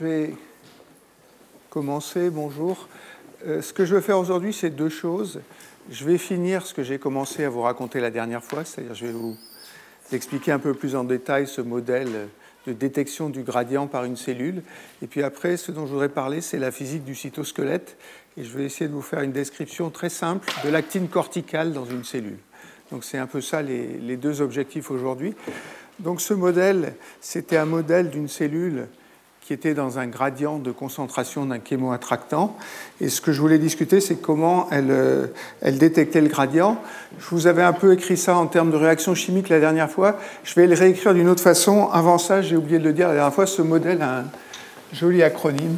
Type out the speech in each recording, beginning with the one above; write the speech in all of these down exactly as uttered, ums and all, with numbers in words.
je vais commencer. Bonjour. Euh, ce que je veux faire aujourd'hui, c'est deux choses. Je vais finir ce que j'ai commencé à vous raconter la dernière fois, c'est-à-dire je vais vous expliquer un peu plus en détail ce modèle de détection du gradient par une cellule. Et puis après, ce dont je voudrais parler, c'est la physique du cytosquelette. Et je vais essayer de vous faire une description très simple de l'actine corticale dans une cellule. Donc c'est un peu ça les, les deux objectifs aujourd'hui. Donc ce modèle, c'était un modèle d'une cellule qui était dans un gradient de concentration d'un chémoattractant. Et ce que je voulais discuter, c'est comment elle, elle détectait le gradient. Je vous avais un peu écrit ça en termes de réaction chimique la dernière fois. Je vais le réécrire d'une autre façon. Avant ça, j'ai oublié de le dire la dernière fois, ce modèle a un joli acronyme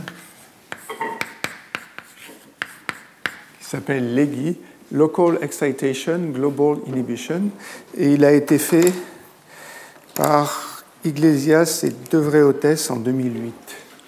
qui s'appelle LEGI, Local Excitation Global Inhibition. Et il a été fait par Iglesias et De Vries en deux mille huit.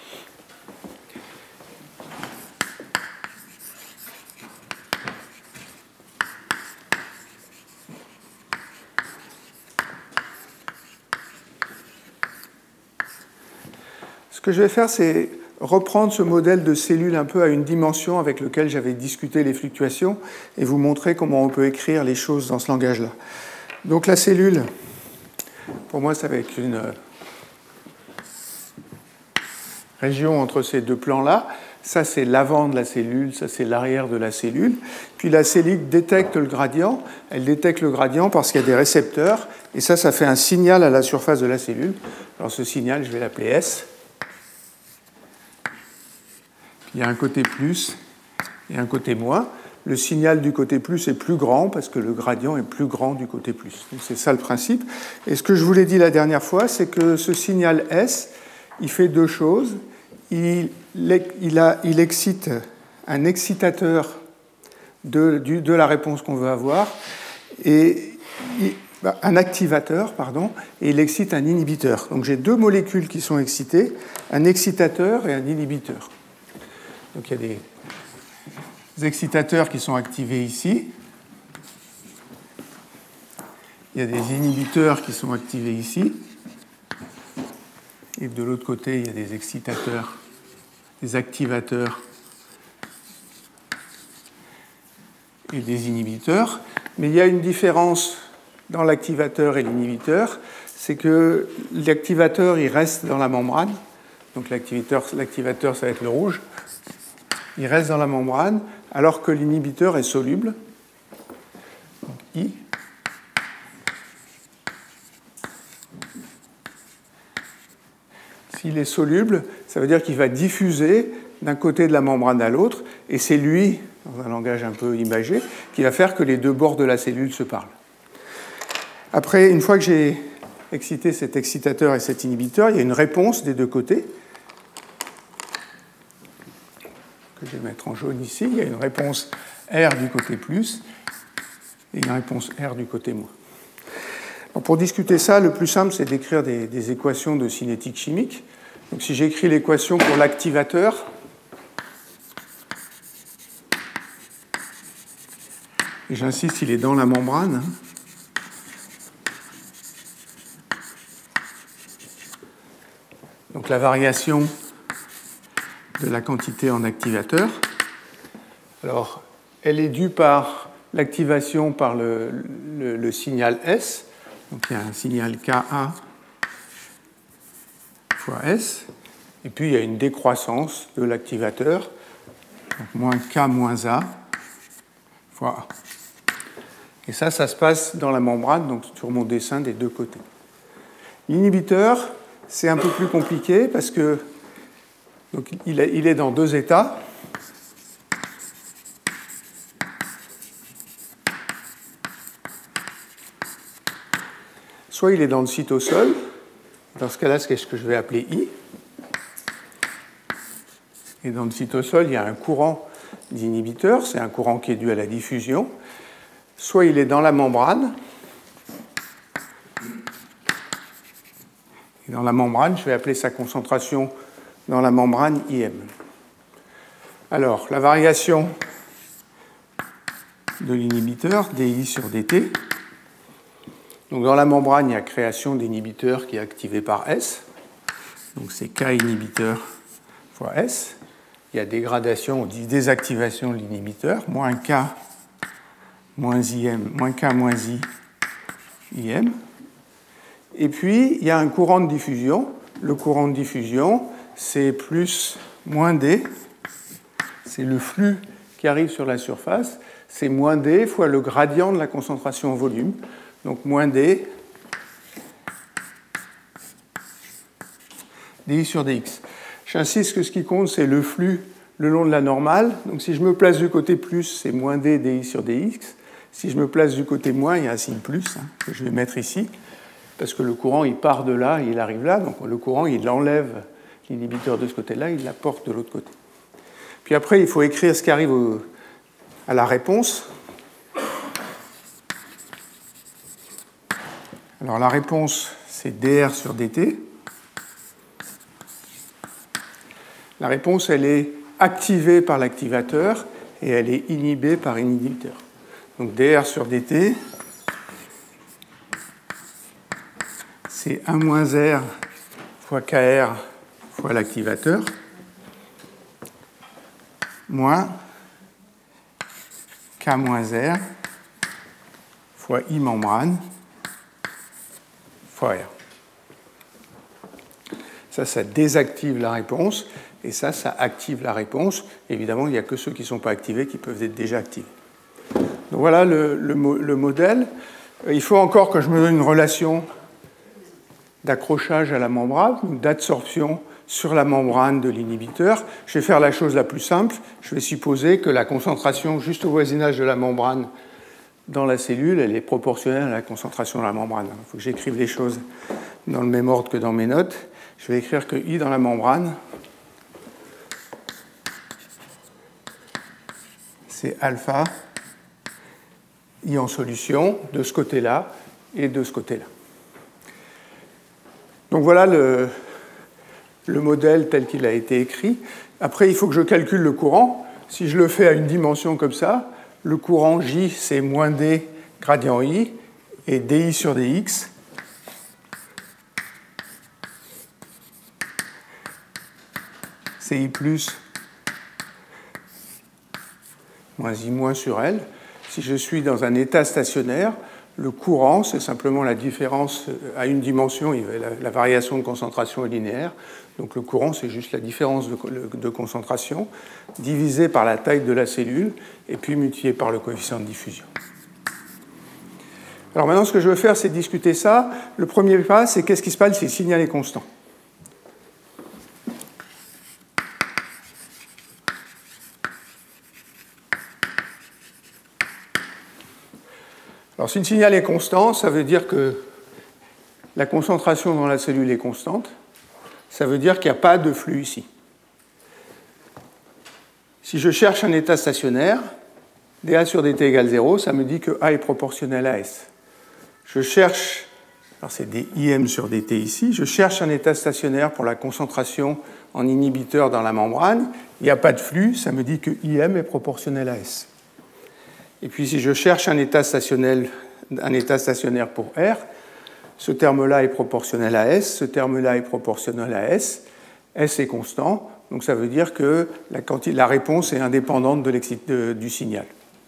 Ce que je vais faire, c'est reprendre ce modèle de cellule un peu à une dimension avec lequel j'avais discuté les fluctuations et vous montrer comment on peut écrire les choses dans ce langage-là. Donc la cellule, pour moi, ça va être une région entre ces deux plans-là. Ça, c'est l'avant de la cellule, ça, c'est l'arrière de la cellule. Puis la cellule détecte le gradient. Elle détecte le gradient parce qu'il y a des récepteurs. Et ça, ça fait un signal à la surface de la cellule. Alors ce signal, je vais l'appeler S. Puis il y a un côté plus et un côté moins. Le signal du côté plus est plus grand parce que le gradient est plus grand du côté plus. Donc c'est ça le principe. Et ce que je vous l'ai dit la dernière fois, c'est que ce signal S, il fait deux choses. Il, il, a, il excite un excitateur de, de, de la réponse qu'on veut avoir, et il, un activateur, pardon, et il excite un inhibiteur. Donc j'ai deux molécules qui sont excitées, un excitateur et un inhibiteur. Donc il y a des excitateurs qui sont activés ici. Il y a des inhibiteurs qui sont activés ici. Et de l'autre côté, il y a des excitateurs, des activateurs et des inhibiteurs. Mais il y a une différence dans l'activateur et l'inhibiteur, c'est que l'activateur, il reste dans la membrane. Donc l'activateur, l'activateur, ça va être le rouge. Il reste dans la membrane, alors que l'inhibiteur est soluble. Donc I. S'il est soluble, ça veut dire qu'il va diffuser d'un côté de la membrane à l'autre, et c'est lui, dans un langage un peu imagé, qui va faire que les deux bords de la cellule se parlent. Après, une fois que j'ai excité cet excitateur et cet inhibiteur, il y a une réponse des deux côtés, que je vais mettre en jaune ici. Il y a une réponse R du côté plus et une réponse R du côté moins. Donc pour discuter ça, le plus simple, c'est d'écrire des, des équations de cinétique chimique. Donc si j'écris l'équation pour l'activateur, et j'insiste, il est dans la membrane. Donc la variation de la quantité en activateur. Alors, elle est due par l'activation par le, le, le signal S. Donc il y a un signal Ka fois S. Et puis il y a une décroissance de l'activateur. Donc moins K moins A fois A. Et ça, ça se passe dans la membrane, donc sur mon dessin des deux côtés. L'inhibiteur, c'est un peu plus compliqué parce que donc, il est dans deux états. Soit il est dans le cytosol, dans ce cas-là, c'est ce que je vais appeler I. Et dans le cytosol, il y a un courant d'inhibiteur, c'est un courant qui est dû à la diffusion. Soit il est dans la membrane. Et dans la membrane, je vais appeler sa concentration dans la membrane I M. Alors, la variation de l'inhibiteur, dI sur dt. Donc, dans la membrane, il y a création d'inhibiteur qui est activé par S. Donc, c'est K inhibiteur fois S. Il y a dégradation, on dit désactivation de l'inhibiteur, moins K moins I M, moins K moins I, I M. Et puis, il y a un courant de diffusion. Le courant de diffusion, c'est plus moins D. C'est le flux qui arrive sur la surface. C'est moins D fois le gradient de la concentration en volume. Donc, moins D, dI sur dx. J'insiste que ce qui compte, c'est le flux le long de la normale. Donc, si je me place du côté plus, c'est moins D, dI sur dx. Si je me place du côté moins, il y a un signe plus, hein, que je vais mettre ici, parce que le courant, il part de là, il arrive là. Donc, le courant, il enlève l'inhibiteur de ce côté-là, il l'apporte de l'autre côté. Puis après, il faut écrire ce qui arrive au, à la réponse. Alors, la réponse, c'est dr sur dt. La réponse, elle est activée par l'activateur et elle est inhibée par un inhibiteur. Donc dr sur dt, c'est un moins R fois Kr fois l'activateur, moins K moins R fois I membrane fois R. Ça, ça désactive la réponse, et ça, ça active la réponse. Évidemment, il n'y a que ceux qui ne sont pas activés qui peuvent être déjà activés. Donc voilà le, le, le modèle. Il faut encore que je me donne une relation d'accrochage à la membrane, ou d'adsorption sur la membrane de l'inhibiteur. Je vais faire la chose la plus simple. Je vais supposer que la concentration juste au voisinage de la membrane dans la cellule, elle est proportionnelle à la concentration de la membrane. Il faut que j'écrive les choses dans le même ordre que dans mes notes. Je vais écrire que I dans la membrane, c'est alpha I en solution de ce côté-là et de ce côté-là. Donc voilà le, le modèle tel qu'il a été écrit. Après, il faut que je calcule le courant. Si je le fais à une dimension comme ça, le courant J, c'est moins D gradient I, et dI sur dx, c'est I plus moins I moins sur L. Si je suis dans un état stationnaire, le courant, c'est simplement la différence à une dimension, la, la variation de concentration est linéaire. Donc le courant, c'est juste la différence de, de concentration divisée par la taille de la cellule et puis multipliée par le coefficient de diffusion. Alors maintenant, ce que je veux faire, c'est discuter ça. Le premier pas, c'est qu'est-ce qui se passe si le signal est constant. Alors si le signal est constant, ça veut dire que la concentration dans la cellule est constante. Ça veut dire qu'il n'y a pas de flux ici. Si je cherche un état stationnaire, dA sur dt égale zéro, ça me dit que A est proportionnel à S. Je cherche, alors c'est des I M sur dt ici, je cherche un état stationnaire pour la concentration en inhibiteur dans la membrane. Il n'y a pas de flux, ça me dit que I M est proportionnel à S. Et puis si je cherche un état stationnaire, un état stationnaire pour R, ce terme-là est proportionnel à S, ce terme-là est proportionnel à S, S est constant, donc ça veut dire que la, la réponse est indépendante de de, du signal.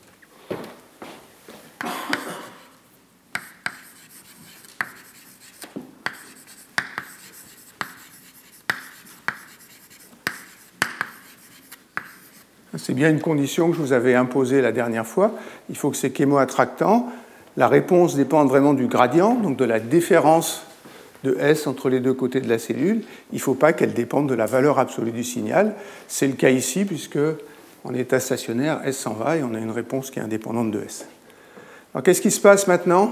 C'est bien une condition que je vous avais imposée la dernière fois. Il faut que c'est chémoattractant. La réponse dépend vraiment du gradient, donc de la différence de S entre les deux côtés de la cellule. Il ne faut pas qu'elle dépende de la valeur absolue du signal. C'est le cas ici, puisque en état stationnaire, S s'en va et on a une réponse qui est indépendante de S. Alors qu'est-ce qui se passe maintenant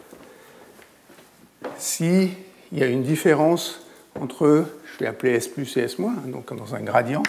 s'il y a une différence entre, je vais appeler S plus et S moins, donc dans un gradient.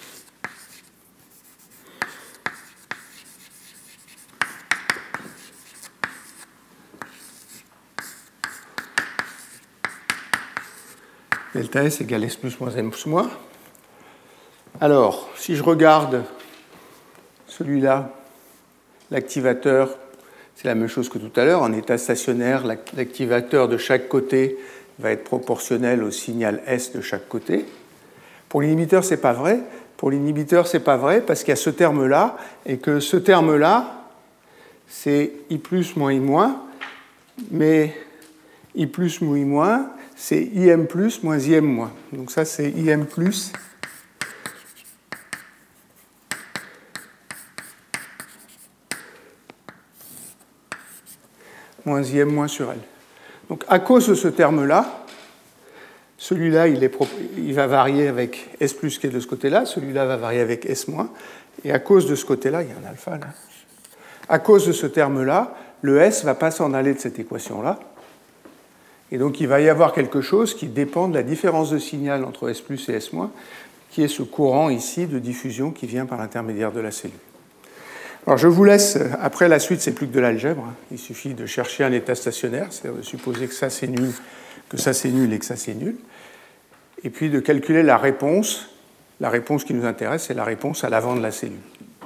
Delta S égale S plus moins M moins. Alors, si je regarde celui-là, l'activateur, c'est la même chose que tout à l'heure. En état stationnaire, l'activateur de chaque côté va être proportionnel au signal S de chaque côté. Pour l'inhibiteur, ce n'est pas vrai. Pour l'inhibiteur, ce n'est pas vrai parce qu'il y a ce terme-là, et que ce terme-là, c'est I plus moins I moins, mais I plus moins I moins, c'est I M plus moins I M moins. Donc ça, c'est I M plus moins I M moins sur L. Donc à cause de ce terme-là, celui-là, il, il va varier avec S plus qui est de ce côté-là, celui-là va varier avec S moins, et à cause de ce côté-là, il y a un alpha là, à cause de ce terme-là, le S ne va pas s'en aller de cette équation-là, et donc il va y avoir quelque chose qui dépend de la différence de signal entre S plus et S moins, qui est ce courant ici de diffusion qui vient par l'intermédiaire de la cellule. Alors je vous laisse, après la suite, c'est plus que de l'algèbre, il suffit de chercher un état stationnaire, c'est-à-dire de supposer que ça c'est nul, que ça c'est nul et que ça c'est nul, et puis de calculer la réponse. La réponse qui nous intéresse, c'est la réponse à l'avant de la cellule.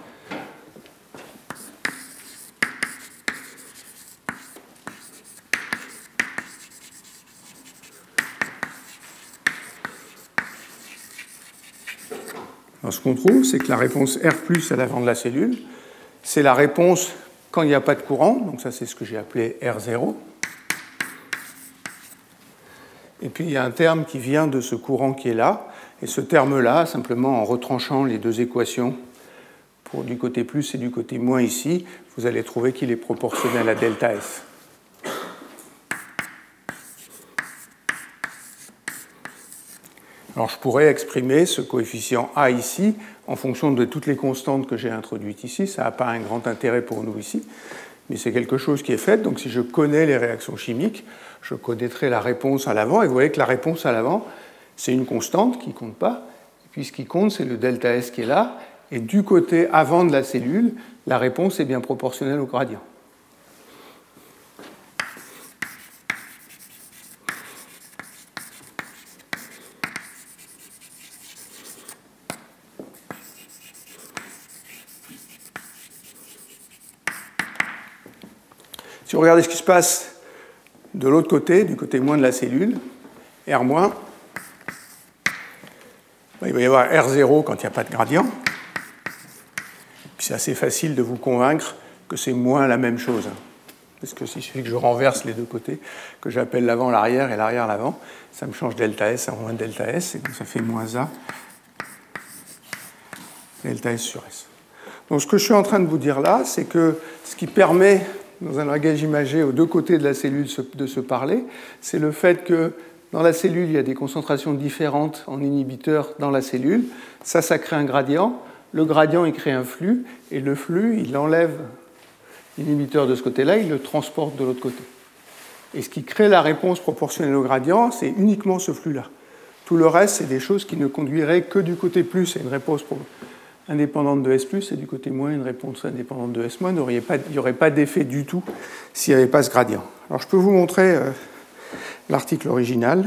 Alors ce qu'on trouve, c'est que la réponse R plus à l'avant de la cellule, c'est la réponse quand il n'y a pas de courant, donc ça c'est ce que j'ai appelé R zéro. Et puis il y a un terme qui vient de ce courant qui est là, et ce terme-là, simplement en retranchant les deux équations pour du côté plus et du côté moins ici, vous allez trouver qu'il est proportionnel à delta S. Alors je pourrais exprimer ce coefficient A ici en fonction de toutes les constantes que j'ai introduites ici. Ça n'a pas un grand intérêt pour nous ici, mais c'est quelque chose qui est fait. Donc si je connais les réactions chimiques, je connaîtrai la réponse à l'avant. Et vous voyez que la réponse à l'avant, c'est une constante qui ne compte pas. Et puis ce qui compte, c'est le delta S qui est là. Et du côté avant de la cellule, la réponse est bien proportionnelle au gradient. Si vous regardez ce qui se passe de l'autre côté, du côté moins de la cellule, R moins, il va y avoir R zéro quand il n'y a pas de gradient. Puis c'est assez facile de vous convaincre que c'est moins la même chose. Parce que s'il suffit que je renverse les deux côtés, que j'appelle l'avant l'arrière et l'arrière l'avant, ça me change delta S à moins delta S, et donc ça fait moins A delta S sur S. Donc ce que je suis en train de vous dire là, c'est que ce qui permet, dans un langage imagé, aux deux côtés de la cellule de se parler, c'est le fait que dans la cellule, il y a des concentrations différentes en inhibiteurs dans la cellule. Ça, ça crée un gradient. Le gradient, il crée un flux, et le flux, il enlève l'inhibiteur de ce côté-là, il le transporte de l'autre côté. Et ce qui crée la réponse proportionnelle au gradient, c'est uniquement ce flux-là. Tout le reste, c'est des choses qui ne conduiraient que du côté plus à une réponse indépendante de S plus, et du côté moins, une réponse indépendante de S moins. Il n'y aurait pas d'effet du tout s'il n'y avait pas ce gradient. Alors, je peux vous montrer euh, l'article original,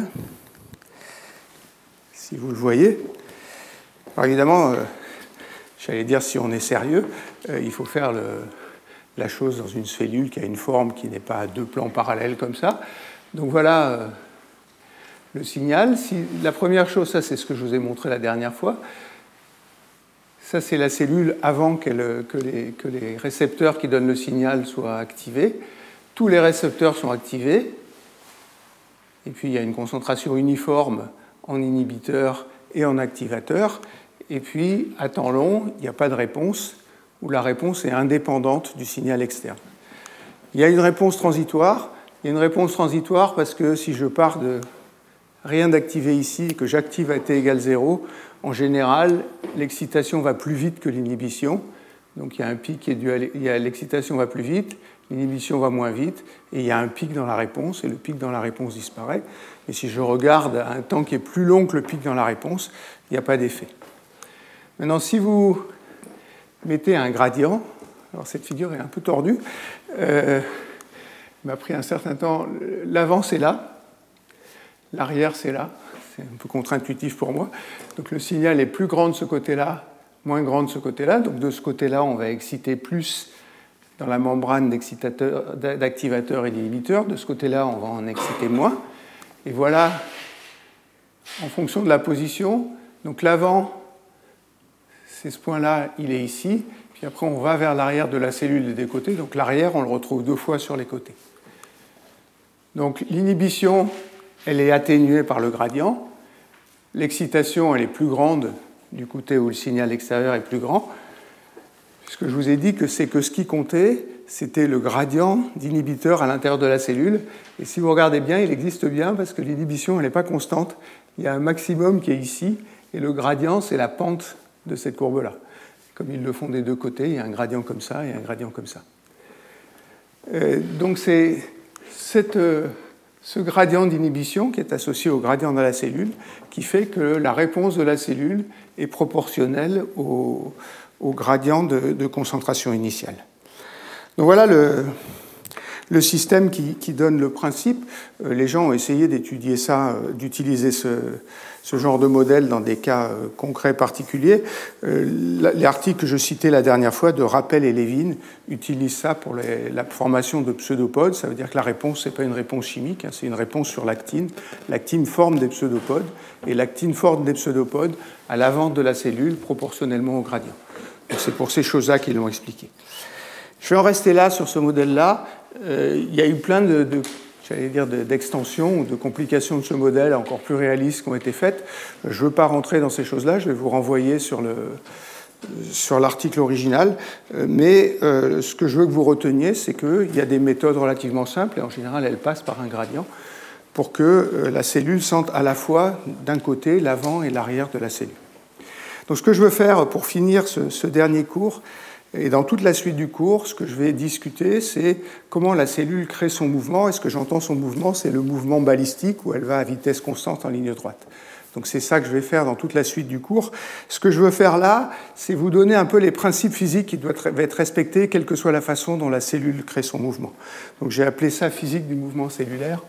si vous le voyez. Alors, évidemment, euh, j'allais dire, si on est sérieux, euh, il faut faire le, la chose dans une cellule qui a une forme qui n'est pas à deux plans parallèles comme ça. Donc voilà euh, le signal. Si, la première chose, ça c'est ce que je vous ai montré la dernière fois. Ça c'est la cellule avant que les, que les récepteurs qui donnent le signal soient activés. Tous les récepteurs sont activés. Et puis il y a une concentration uniforme en inhibiteur et en activateur. Et puis, à temps long, il n'y a pas de réponse, ou la réponse est indépendante du signal externe. Il y a une réponse transitoire. Il y a une réponse transitoire parce que si je pars de rien d'activé ici et que j'active à t égale zéro, en général, l'excitation va plus vite que l'inhibition. Donc il y a un pic qui est dû à l'excitation va plus vite, l'inhibition va moins vite, et il y a un pic dans la réponse, et le pic dans la réponse disparaît. Et si je regarde à un temps qui est plus long que le pic dans la réponse, il n'y a pas d'effet. Maintenant, si vous mettez un gradient, alors cette figure est un peu tordue, euh, il m'a pris un certain temps, l'avant c'est là, l'arrière c'est là, c'est un peu contre-intuitif pour moi, donc le signal est plus grand de ce côté-là, moins grand de ce côté-là, donc de ce côté-là on va exciter plus dans la membrane d'activateur et d'inhibiteur, de ce côté-là on va en exciter moins, et voilà, en fonction de la position, Donc l'avant, c'est ce point-là, il est ici. Puis après, on va vers l'arrière de la cellule des côtés. Donc l'arrière, on le retrouve deux fois sur les côtés. Donc l'inhibition, elle est atténuée par le gradient. L'excitation, elle est plus grande du côté où le signal extérieur est plus grand. Ce que je vous ai dit, que c'est que ce qui comptait, c'était le gradient d'inhibiteur à l'intérieur de la cellule. Et si vous regardez bien, il existe bien parce que l'inhibition, elle n'est pas constante. Il y a un maximum qui est ici, et le gradient, c'est la pente de cette courbe-là. Comme ils le font des deux côtés, il y a un gradient comme ça et un gradient comme ça. Euh, donc c'est cette, euh, ce gradient d'inhibition qui est associé au gradient de la cellule qui fait que la réponse de la cellule est proportionnelle au, au gradient de, de concentration initiale. Donc voilà le, le système qui, qui donne le principe. Euh, les gens ont essayé d'étudier ça, euh, d'utiliser ce, ce genre de modèle dans des cas euh, concrets particuliers. Euh, L'article que je citais la dernière fois de Rappel et Levin utilise ça pour les, la formation de pseudopodes. Ça veut dire que la réponse, ce n'est pas une réponse chimique, hein, c'est une réponse sur l'actine. L'actine forme des pseudopodes, et l'actine forme des pseudopodes à l'avant de la cellule proportionnellement au gradient. C'est pour ces choses-là qu'ils l'ont expliqué. Je vais en rester là sur ce modèle-là. Euh, il y a eu plein de, de j'allais dire, d'extensions ou de complications de ce modèle encore plus réalistes qui ont été faites. Je ne veux pas rentrer dans ces choses-là, je vais vous renvoyer sur le, sur l'article original. Mais euh, ce que je veux que vous reteniez, c'est qu'il y a des méthodes relativement simples, et en général, elles passent par un gradient, pour que euh, la cellule sente à la fois d'un côté l'avant et l'arrière de la cellule. Donc ce que je veux faire pour finir ce, ce dernier cours, et dans toute la suite du cours, ce que je vais discuter, c'est comment la cellule crée son mouvement. Et ce que j'entends son mouvement, c'est le mouvement balistique où elle va à vitesse constante en ligne droite. Donc c'est ça que je vais faire dans toute la suite du cours. Ce que je veux faire là, c'est vous donner un peu les principes physiques qui doivent être respectés, quelle que soit la façon dont la cellule crée son mouvement. Donc j'ai appelé ça physique du mouvement cellulaire.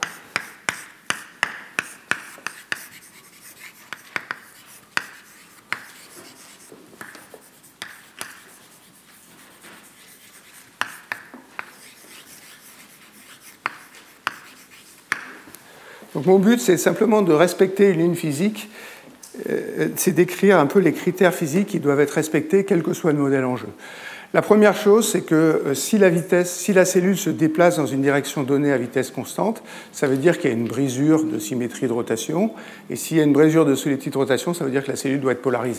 Donc mon but, c'est simplement de respecter une ligne physique, euh, c'est d'écrire un peu les critères physiques qui doivent être respectés, quel que soit le modèle en jeu. La première chose, c'est que euh, si, la vitesse, si la cellule se déplace dans une direction donnée à vitesse constante, ça veut dire qu'il y a une brisure de symétrie de rotation, et s'il y a une brisure de symétrie de rotation, ça veut dire que la cellule doit être polarisée.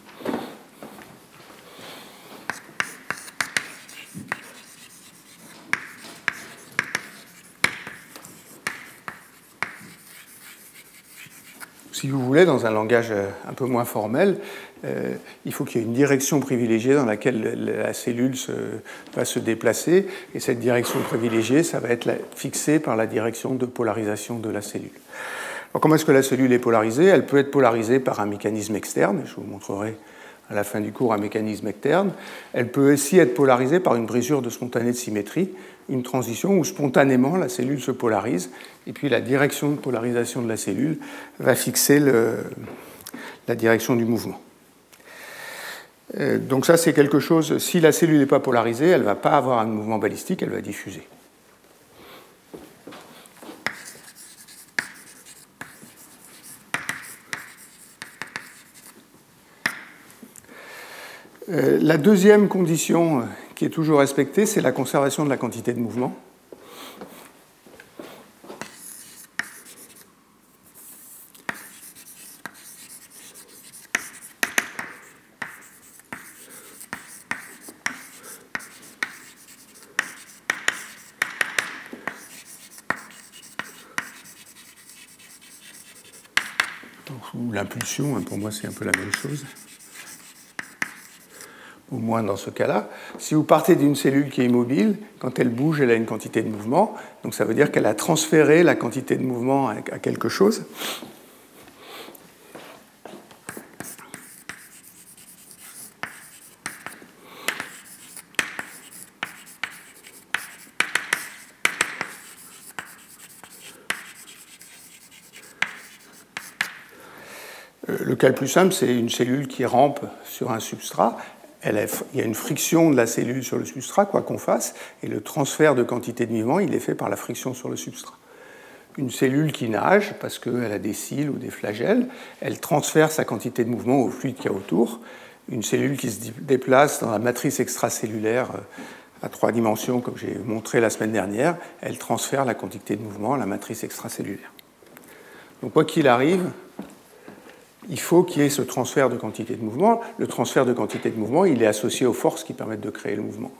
Si vous voulez, dans un langage un peu moins formel, euh, il faut qu'il y ait une direction privilégiée dans laquelle la cellule se, va se déplacer, et cette direction privilégiée, ça va être la, fixée par la direction de polarisation de la cellule. Alors, comment est-ce que la cellule est polarisée? Elle peut être polarisée par un mécanisme externe, je vous montrerai à la fin du cours un mécanisme externe. Elle peut aussi être polarisée par une brisure de spontanée de symétrie, une transition où spontanément la cellule se polarise, et puis la direction de polarisation de la cellule va fixer le, la direction du mouvement. Euh, donc ça, c'est quelque chose, si la cellule n'est pas polarisée, elle ne va pas avoir un mouvement balistique, elle va diffuser. Euh, la deuxième condition qui est toujours respectée, c'est la conservation de la quantité de mouvement. Ou l'impulsion, pour moi c'est un peu la même chose. Au moins dans ce cas-là. Si vous partez d'une cellule qui est immobile, quand elle bouge, elle a une quantité de mouvement. Donc ça veut dire qu'elle a transféré la quantité de mouvement à quelque chose. Le cas le plus simple, c'est une cellule qui rampe sur un substrat. Elle a, il y a une friction de la cellule sur le substrat, quoi qu'on fasse, et le transfert de quantité de mouvement, il est fait par la friction sur le substrat. une cellule qui nage parce qu'elle a des cils ou des flagelles, elle transfère sa quantité de mouvement au fluide qu'il y a autour. Une cellule qui se déplace dans la matrice extracellulaire à trois dimensions, comme j'ai montré la semaine dernière, elle transfère la quantité de mouvement à la matrice extracellulaire. Donc quoi qu'il arrive, il faut qu'il y ait ce transfert de quantité de mouvement. Le transfert de quantité de mouvement, il est associé aux forces qui permettent de créer le mouvement.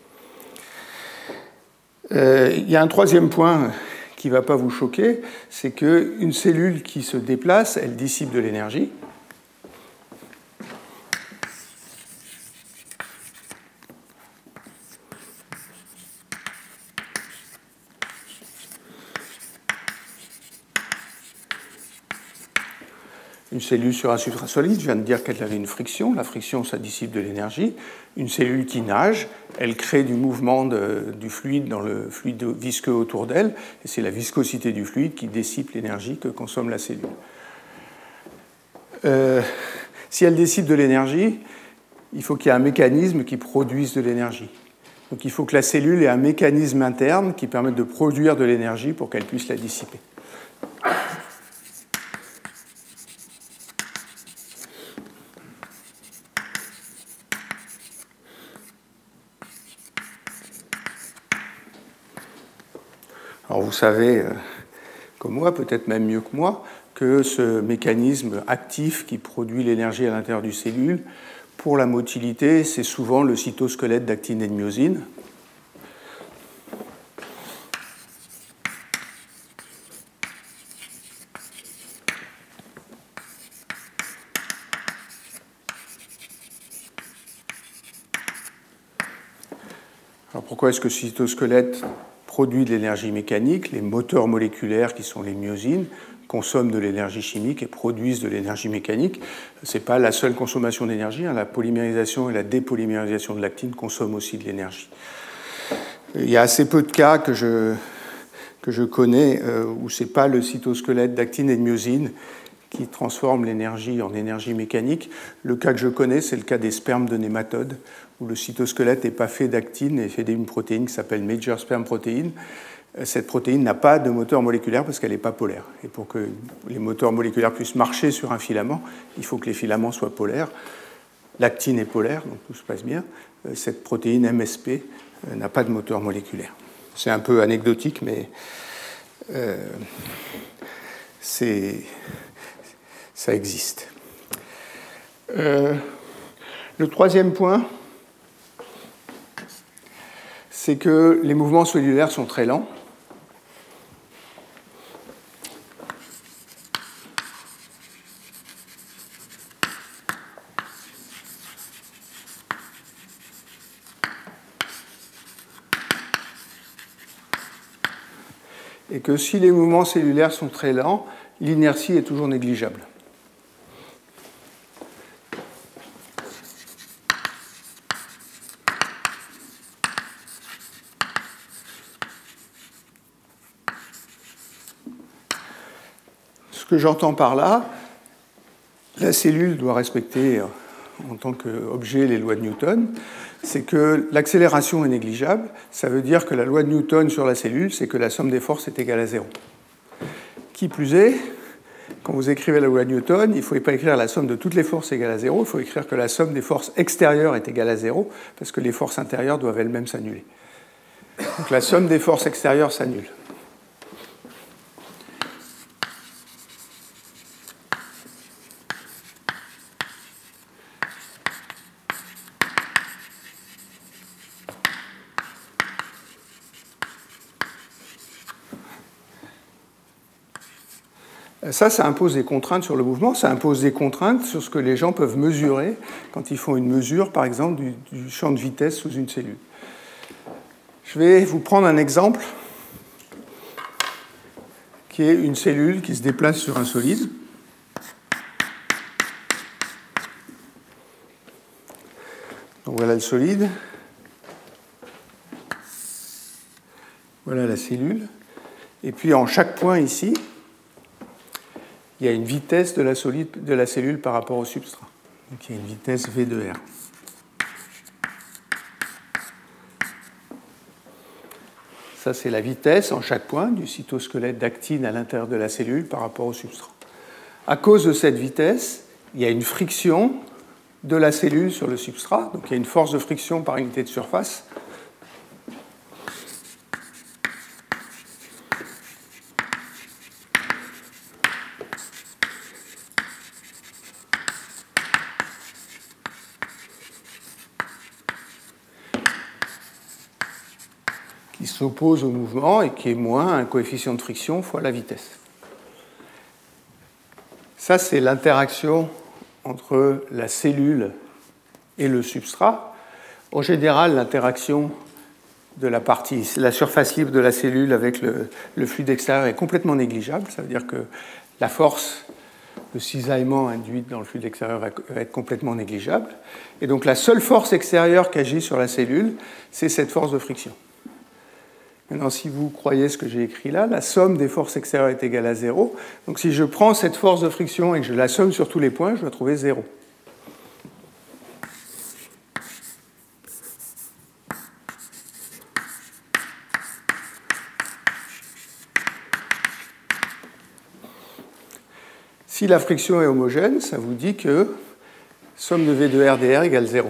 Euh, il y a un troisième point qui ne va pas vous choquer, c'est qu'une cellule qui se déplace, elle dissipe de l'énergie. Une cellule sur un substrat solide, je viens de dire qu'elle avait une friction. La friction, ça dissipe de l'énergie. Une cellule qui nage, elle crée du mouvement de, du fluide dans le fluide visqueux autour d'elle. Et c'est la viscosité du fluide qui dissipe l'énergie que consomme la cellule. Euh, si elle dissipe de l'énergie, il faut qu'il y ait un mécanisme qui produise de l'énergie. Donc il faut que la cellule ait un mécanisme interne qui permette de produire de l'énergie pour qu'elle puisse la dissiper. Alors vous savez, euh, comme moi, peut-être même mieux que moi, que ce mécanisme actif qui produit l'énergie à l'intérieur du cellule, pour la motilité, c'est souvent le cytosquelette d'actine et de myosine. Alors pourquoi est-ce que ce cytosquelette produit de l'énergie mécanique? Les moteurs moléculaires, qui sont les myosines, consomment de l'énergie chimique et produisent de l'énergie mécanique. Ce n'est pas la seule consommation d'énergie, hein. La polymérisation et la dépolymérisation de l'actine consomment aussi de l'énergie. Il y a assez peu de cas que je, que je connais euh, où ce n'est pas le cytosquelette d'actine et de myosine qui transforme l'énergie en énergie mécanique. Le cas que je connais, c'est le cas des spermes de nématodes, où le cytosquelette n'est pas fait d'actine et fait d'une protéine qui s'appelle Major Sperm Protein. Cette protéine n'a pas de moteur moléculaire parce qu'elle n'est pas polaire. Et pour que les moteurs moléculaires puissent marcher sur un filament, il faut que les filaments soient polaires. L'actine est polaire, donc tout se passe bien. Cette protéine M S P n'a pas de moteur moléculaire. C'est un peu anecdotique, mais euh, c'est, ça existe. Euh, le troisième point, c'est que les mouvements cellulaires sont très lents. Et que si les mouvements cellulaires sont très lents, l'inertie est toujours négligeable. Ce que j'entends par là, la cellule doit respecter en tant qu'objet les lois de Newton, c'est que l'accélération est négligeable. Ça veut dire que la loi de Newton sur la cellule, c'est que la somme des forces est égale à zéro. Qui plus est, quand vous écrivez la loi de Newton, il ne faut pas écrire la somme de toutes les forces égale à zéro, il faut écrire que la somme des forces extérieures est égale à zéro, parce que les forces intérieures doivent elles-mêmes s'annuler. Donc la somme des forces extérieures s'annule. Ça, ça impose des contraintes sur le mouvement, ça impose des contraintes sur ce que les gens peuvent mesurer quand ils font une mesure, par exemple, du, du champ de vitesse sous une cellule. Je vais vous prendre un exemple qui est une cellule qui se déplace sur un solide. Donc voilà le solide. Voilà la cellule. Et puis en chaque point ici, il y a une vitesse de la, solide, de la cellule par rapport au substrat. Donc il y a une vitesse V de R. Ça, c'est la vitesse en chaque point du cytosquelette d'actine à l'intérieur de la cellule par rapport au substrat. À cause de cette vitesse, il y a une friction de la cellule sur le substrat, donc il y a une force de friction par unité de surface. Qui s'oppose au mouvement et qui est moins un coefficient de friction fois la vitesse. Ça, c'est l'interaction entre la cellule et le substrat. En général, l'interaction de la partie, la surface libre de la cellule avec le, le fluide extérieur est complètement négligeable. Ça veut dire que la force de cisaillement induite dans le fluide extérieur va être complètement négligeable. Et donc la seule force extérieure qui agit sur la cellule, c'est cette force de friction. Maintenant, si vous croyez ce que j'ai écrit là, la somme des forces extérieures est égale à zéro. Donc si je prends cette force de friction et que je la somme sur tous les points, je dois trouver zéro. Si la friction est homogène, ça vous dit que somme de V de R dr égale zéro.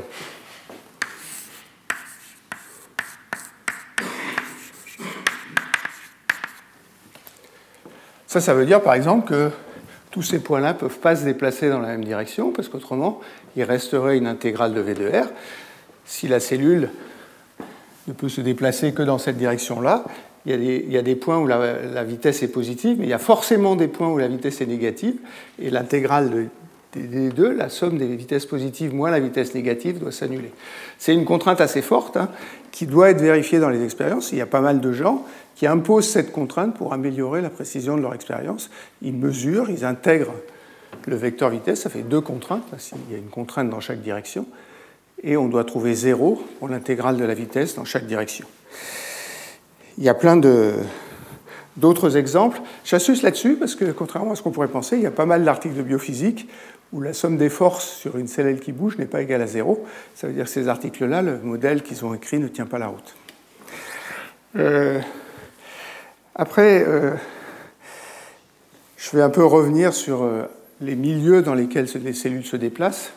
Ça, ça veut dire par exemple que tous ces points-là ne peuvent pas se déplacer dans la même direction, parce qu'autrement, il resterait une intégrale de V de R. Si la cellule ne peut se déplacer que dans cette direction-là, il y a des, il y a des points où la, la vitesse est positive, mais il y a forcément des points où la vitesse est négative, et l'intégrale de, des deux, la somme des vitesses positives moins la vitesse négative, doit s'annuler. C'est une contrainte assez forte, hein, qui doit être vérifiée dans les expériences. Il y a pas mal de gens qui imposent cette contrainte pour améliorer la précision de leur expérience. Ils mesurent, ils intègrent le vecteur vitesse, ça fait deux contraintes, il y a une contrainte dans chaque direction, et on doit trouver zéro pour l'intégrale de la vitesse dans chaque direction. Il y a plein de, d'autres exemples. J'assume là-dessus parce que, contrairement à ce qu'on pourrait penser, il y a pas mal d'articles de biophysique où la somme des forces sur une cellule qui bouge n'est pas égale à zéro. Ça veut dire que ces articles-là, le modèle qu'ils ont écrit ne tient pas la route. Euh, après, euh, je vais un peu revenir sur euh, les milieux dans lesquels les cellules se déplacent.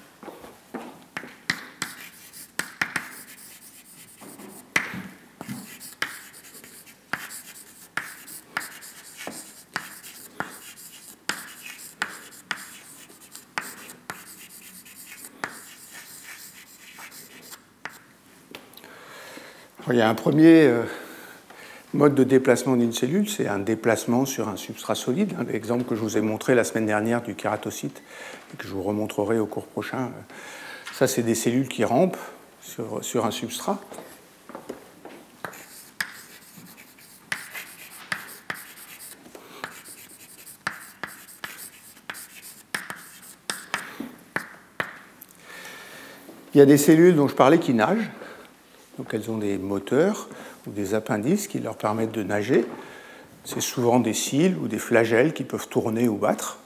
Il y a un premier euh, mode de déplacement d'une cellule, c'est un déplacement sur un substrat solide. Hein, l'exemple que je vous ai montré la semaine dernière du kératocyte et que je vous remontrerai au cours prochain. Ça, c'est des cellules qui rampent sur, sur un substrat. Il y a des cellules dont je parlais qui nagent. Donc elles ont des moteurs ou des appendices qui leur permettent de nager. C'est souvent des cils ou des flagelles qui peuvent tourner ou battre.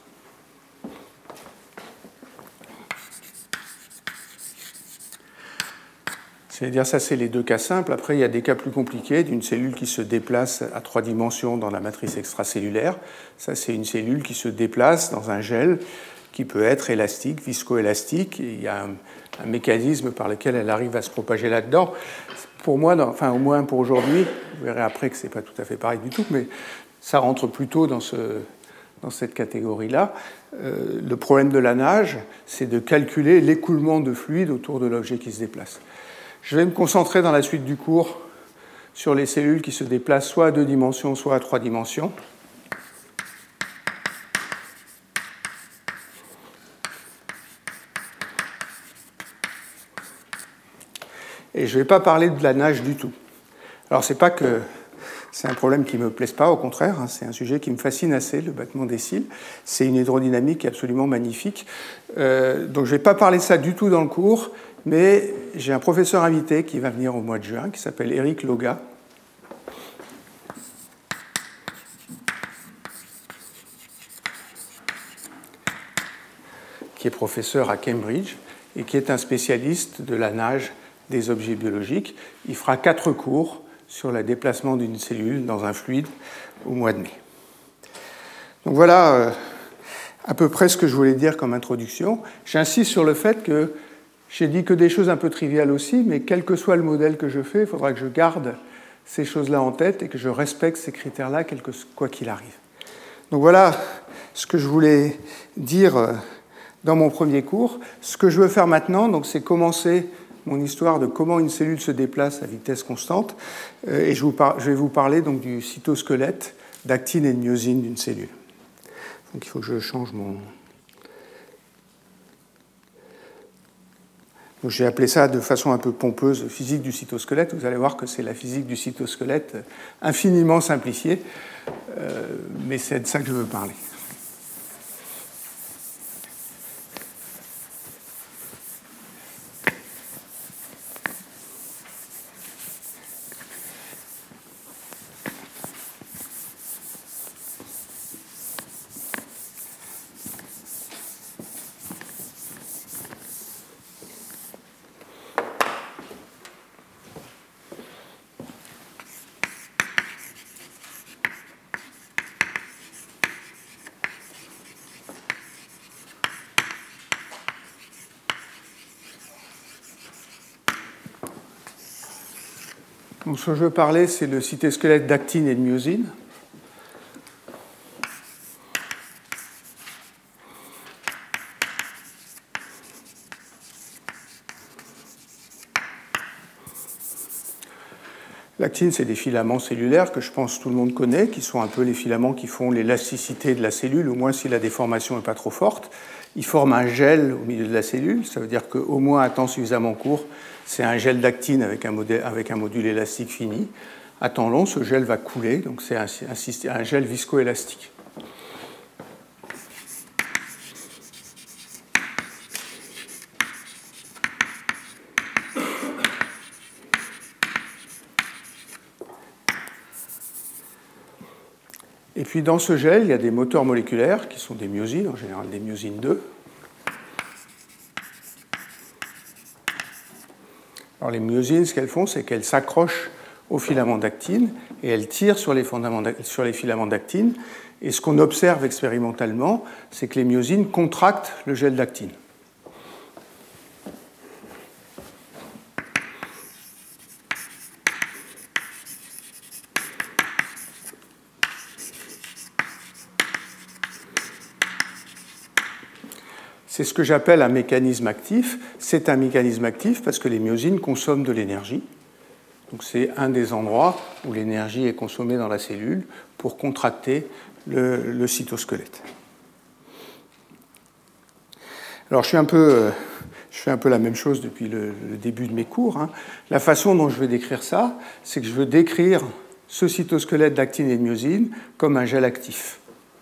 C'est-à-dire, ça, c'est les deux cas simples. Après, il y a des cas plus compliqués d'une cellule qui se déplace à trois dimensions dans la matrice extracellulaire. Ça, c'est une cellule qui se déplace dans un gel qui peut être élastique, viscoélastique. Et il y a un, un mécanisme par lequel elle arrive à se propager là-dedans. Pour moi, dans, enfin au moins pour aujourd'hui, vous verrez après que ce n'est pas tout à fait pareil du tout, mais ça rentre plutôt dans, ce, dans cette catégorie-là. Euh, le problème de la nage, c'est de calculer l'écoulement de fluide autour de l'objet qui se déplace. Je vais me concentrer dans la suite du cours sur les cellules qui se déplacent soit à deux dimensions, soit à trois dimensions. Et je ne vais pas parler de la nage du tout. Alors, ce n'est pas que c'est un problème qui ne me plaise pas, au contraire, hein, c'est un sujet qui me fascine assez, le battement des cils. C'est une hydrodynamique absolument magnifique. Euh, donc, je ne vais pas parler de ça du tout dans le cours, mais j'ai un professeur invité qui va venir au mois de juin, qui s'appelle Eric Loga. Qui est professeur à Cambridge et qui est un spécialiste de la nage des objets biologiques. Il fera quatre cours sur le déplacement d'une cellule dans un fluide au mois de mai. Donc voilà euh, à peu près ce que je voulais dire comme introduction. J'insiste sur le fait que j'ai dit que des choses un peu triviales aussi, mais quel que soit le modèle que je fais, il faudra que je garde ces choses-là en tête et que je respecte ces critères-là, quoi qu'il arrive. Donc voilà ce que je voulais dire dans mon premier cours. Ce que je veux faire maintenant, donc, c'est commencer mon histoire de comment une cellule se déplace à vitesse constante, et je, vous par... je vais vous parler donc, du cytosquelette d'actine et de myosine d'une cellule. Donc il faut que je change mon... Donc, j'ai appelé ça de façon un peu pompeuse physique du cytosquelette. Vous allez voir que c'est la physique du cytosquelette infiniment simplifiée, euh, mais c'est de ça que je veux parler. Donc, ce que je veux parler, c'est le cytosquelette d'actine et de myosine. L'actine, c'est des filaments cellulaires que je pense tout le monde connaît, qui sont un peu les filaments qui font l'élasticité de la cellule, au moins si la déformation n'est pas trop forte. Ils forment un gel au milieu de la cellule, ça veut dire qu'au moins à temps suffisamment court, c'est un gel d'actine avec un, modèle, avec un module élastique fini. À temps long, ce gel va couler, donc c'est un, un, un gel viscoélastique. Et puis dans ce gel, il y a des moteurs moléculaires qui sont des myosines, en général des myosines deux. Alors les myosines, ce qu'elles font, c'est qu'elles s'accrochent aux filaments d'actine et elles tirent sur les, sur les filaments d'actine. Et ce qu'on observe expérimentalement, c'est que les myosines contractent le gel d'actine. C'est ce que j'appelle un mécanisme actif. C'est un mécanisme actif parce que les myosines consomment de l'énergie. Donc c'est un des endroits où l'énergie est consommée dans la cellule pour contracter le, le cytosquelette. Alors je, suis un peu, je fais un peu la même chose depuis le, le début de mes cours. Hein. La façon dont je vais décrire ça, c'est que je veux décrire ce cytosquelette d'actine et de myosine comme un gel actif.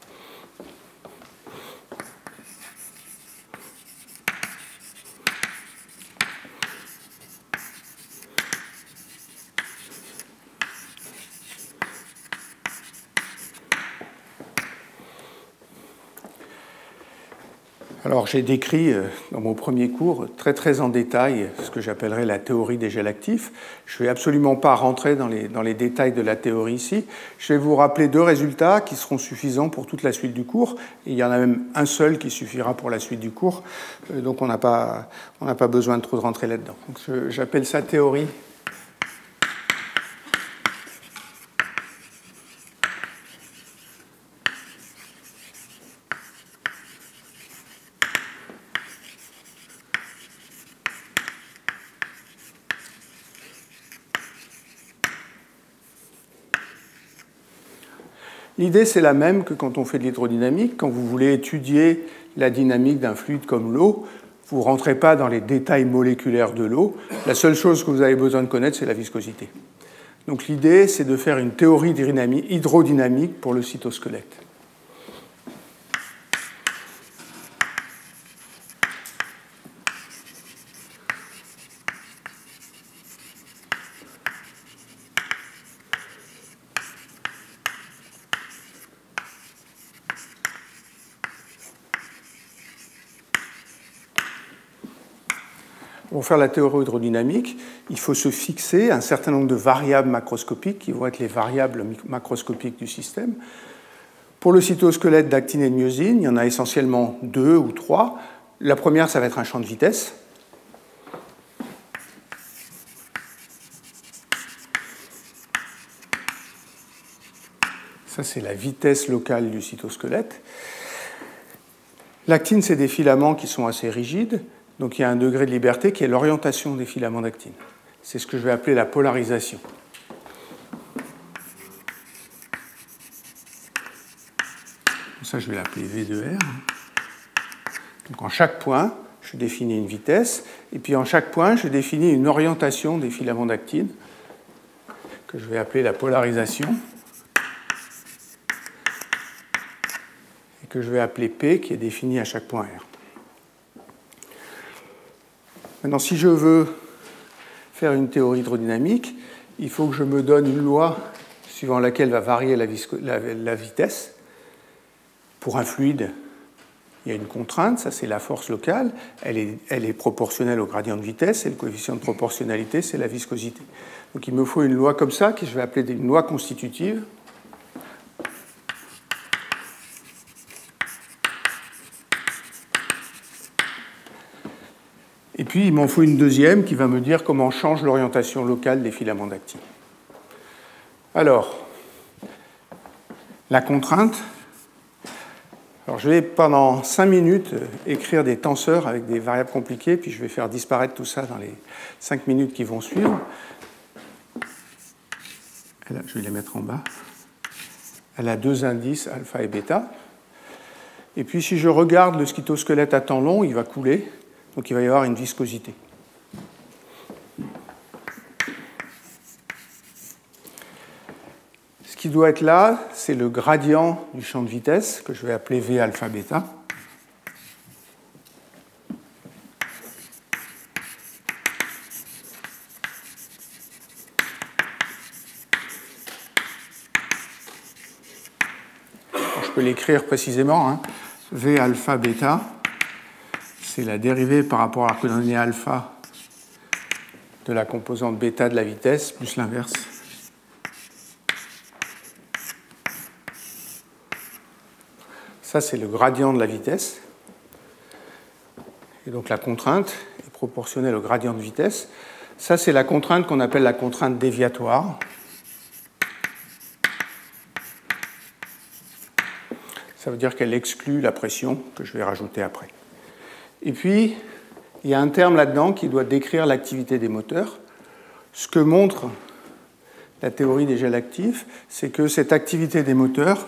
Alors j'ai décrit dans mon premier cours très très en détail ce que j'appellerais la théorie des gels actifs. Je ne vais absolument pas rentrer dans les, dans les détails de la théorie ici. Je vais vous rappeler deux résultats qui seront suffisants pour toute la suite du cours. Et il y en a même un seul qui suffira pour la suite du cours. Donc on n'a pas, on n'a pas besoin de trop de rentrer là-dedans. Donc je, j'appelle ça théorie. L'idée, c'est la même que quand on fait de l'hydrodynamique. Quand vous voulez étudier la dynamique d'un fluide comme l'eau, vous ne rentrez pas dans les détails moléculaires de l'eau. La seule chose que vous avez besoin de connaître, c'est la viscosité. Donc l'idée, c'est de faire une théorie hydrodynamique pour le cytosquelette. pour faire la théorie hydrodynamique, il faut se fixer un certain nombre de variables macroscopiques qui vont être les variables macroscopiques du système. Pour le cytosquelette d'actine et de myosine, il y en a essentiellement deux ou trois. La première, ça va être un champ de vitesse. Ça, c'est la vitesse locale du cytosquelette. L'actine, c'est des filaments qui sont assez rigides. Donc il y a un degré de liberté qui est l'orientation des filaments d'actine. C'est ce que je vais appeler la polarisation. Ça, je vais l'appeler V deux R. Donc en chaque point, je définis une vitesse, et puis en chaque point, je définis une orientation des filaments d'actine, que je vais appeler la polarisation, et que je vais appeler P, qui est définie à chaque point R. Maintenant, si je veux faire une théorie hydrodynamique, il faut que je me donne une loi suivant laquelle va varier la, la, la vitesse. Pour un fluide, il y a une contrainte, ça c'est la force locale, elle est, elle est proportionnelle au gradient de vitesse, et le coefficient de proportionnalité, c'est la viscosité. Donc il me faut une loi comme ça, que je vais appeler une loi constitutive. Et puis, il m'en faut une deuxième qui va me dire comment change l'orientation locale des filaments d'actine. Alors, la contrainte. Alors, je vais pendant cinq minutes écrire des tenseurs avec des variables compliquées, puis je vais faire disparaître tout ça dans les cinq minutes qui vont suivre. Là, je vais les mettre en bas. Elle a deux indices, alpha et bêta. Et puis, si je regarde le cytosquelette à temps long, il va couler. Donc il va y avoir une viscosité. Ce qui doit être là, c'est le gradient du champ de vitesse, que je vais appeler V alpha bêta. Je peux l'écrire précisément. Hein. V alpha bêta. C'est la dérivée par rapport à la coordonnée alpha de la composante bêta de la vitesse, plus l'inverse. Ça, c'est le gradient de la vitesse. Et donc la contrainte est proportionnelle au gradient de vitesse. Ça, c'est la contrainte qu'on appelle la contrainte déviatoire. Ça veut dire qu'elle exclut la pression que je vais rajouter après. Et puis, il y a un terme là-dedans qui doit décrire l'activité des moteurs. Ce que montre la théorie des gels actifs, c'est que cette activité des moteurs,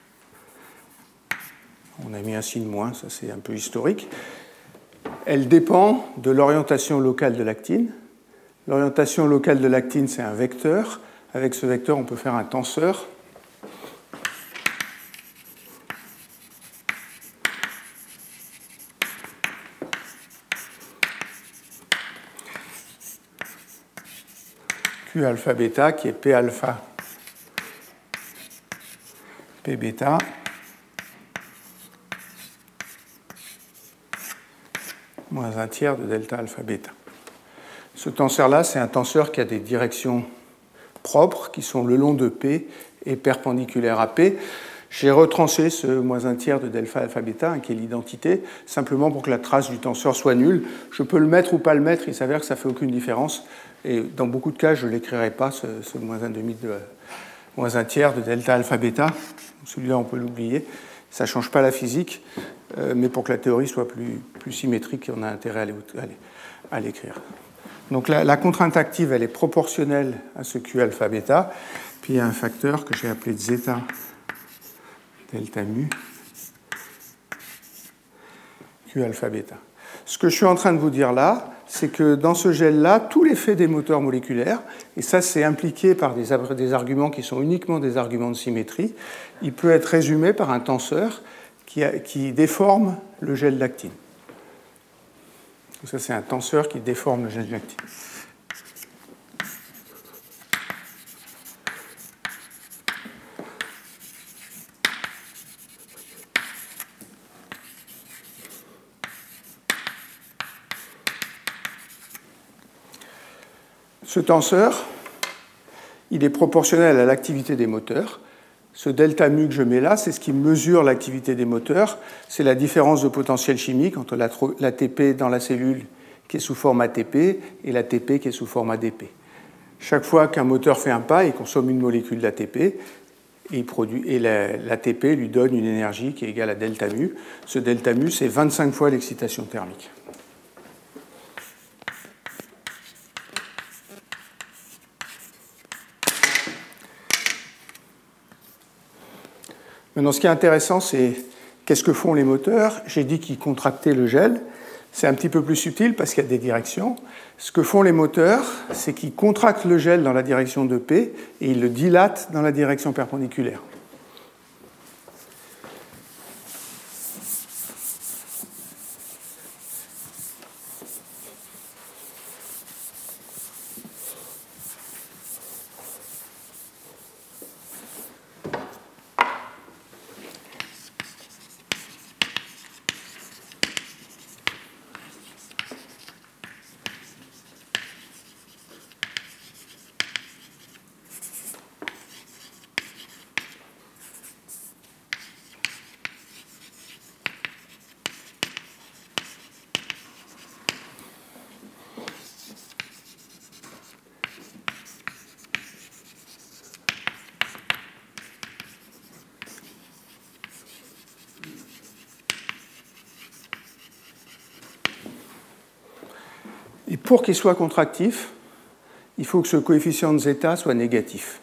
on a mis un signe moins, ça c'est un peu historique, elle dépend de l'orientation locale de l'actine. L'orientation locale de l'actine, c'est un vecteur. Avec ce vecteur, on peut faire un tenseur. Q alpha bêta qui est P alpha P bêta moins un tiers de delta alpha bêta. Ce tenseur-là, c'est un tenseur qui a des directions propres qui sont le long de P et perpendiculaires à P. J'ai retrancé ce moins un tiers de delta alpha bêta, hein, qui est l'identité, simplement pour que la trace du tenseur soit nulle. Je peux le mettre ou pas le mettre, il s'avère que ça ne fait aucune différence. Et dans beaucoup de cas, je ne l'écrirai pas, ce, ce moins un demi de moins un tiers de delta alpha bêta. Celui-là, on peut l'oublier. Ça ne change pas la physique, euh, mais pour que la théorie soit plus, plus symétrique, on a intérêt à l'écrire. Donc la, la contrainte active, elle est proportionnelle à ce Q alpha bêta. Puis il y a un facteur que j'ai appelé zeta delta mu Q alpha bêta. Ce que je suis en train de vous dire là, c'est que dans ce gel-là, tout l'effet des moteurs moléculaires, et ça c'est impliqué par des, des arguments qui sont uniquement des arguments de symétrie, il peut être résumé par un tenseur qui, a, qui déforme le gel d'actine. Donc ça c'est un tenseur qui déforme le gel d'actine. Ce tenseur, il est proportionnel à l'activité des moteurs. Ce delta mu que je mets là, c'est ce qui mesure l'activité des moteurs. C'est la différence de potentiel chimique entre l'A T P dans la cellule qui est sous forme A T P et l'A T P qui est sous forme A D P. Chaque fois qu'un moteur fait un pas, il consomme une molécule d'A T P et, il produit, et l'A T P lui donne une énergie qui est égale à delta mu. Ce delta mu, c'est vingt-cinq fois l'excitation thermique. Maintenant, ce qui est intéressant, c'est qu'est-ce que font les moteurs. J'ai dit qu'ils contractaient le gel. C'est un petit peu plus subtil parce qu'il y a des directions. Ce que font les moteurs, c'est qu'ils contractent le gel dans la direction de P et ils le dilatent dans la direction perpendiculaire. Et pour qu'il soit contractif, il faut que ce coefficient de zeta soit négatif.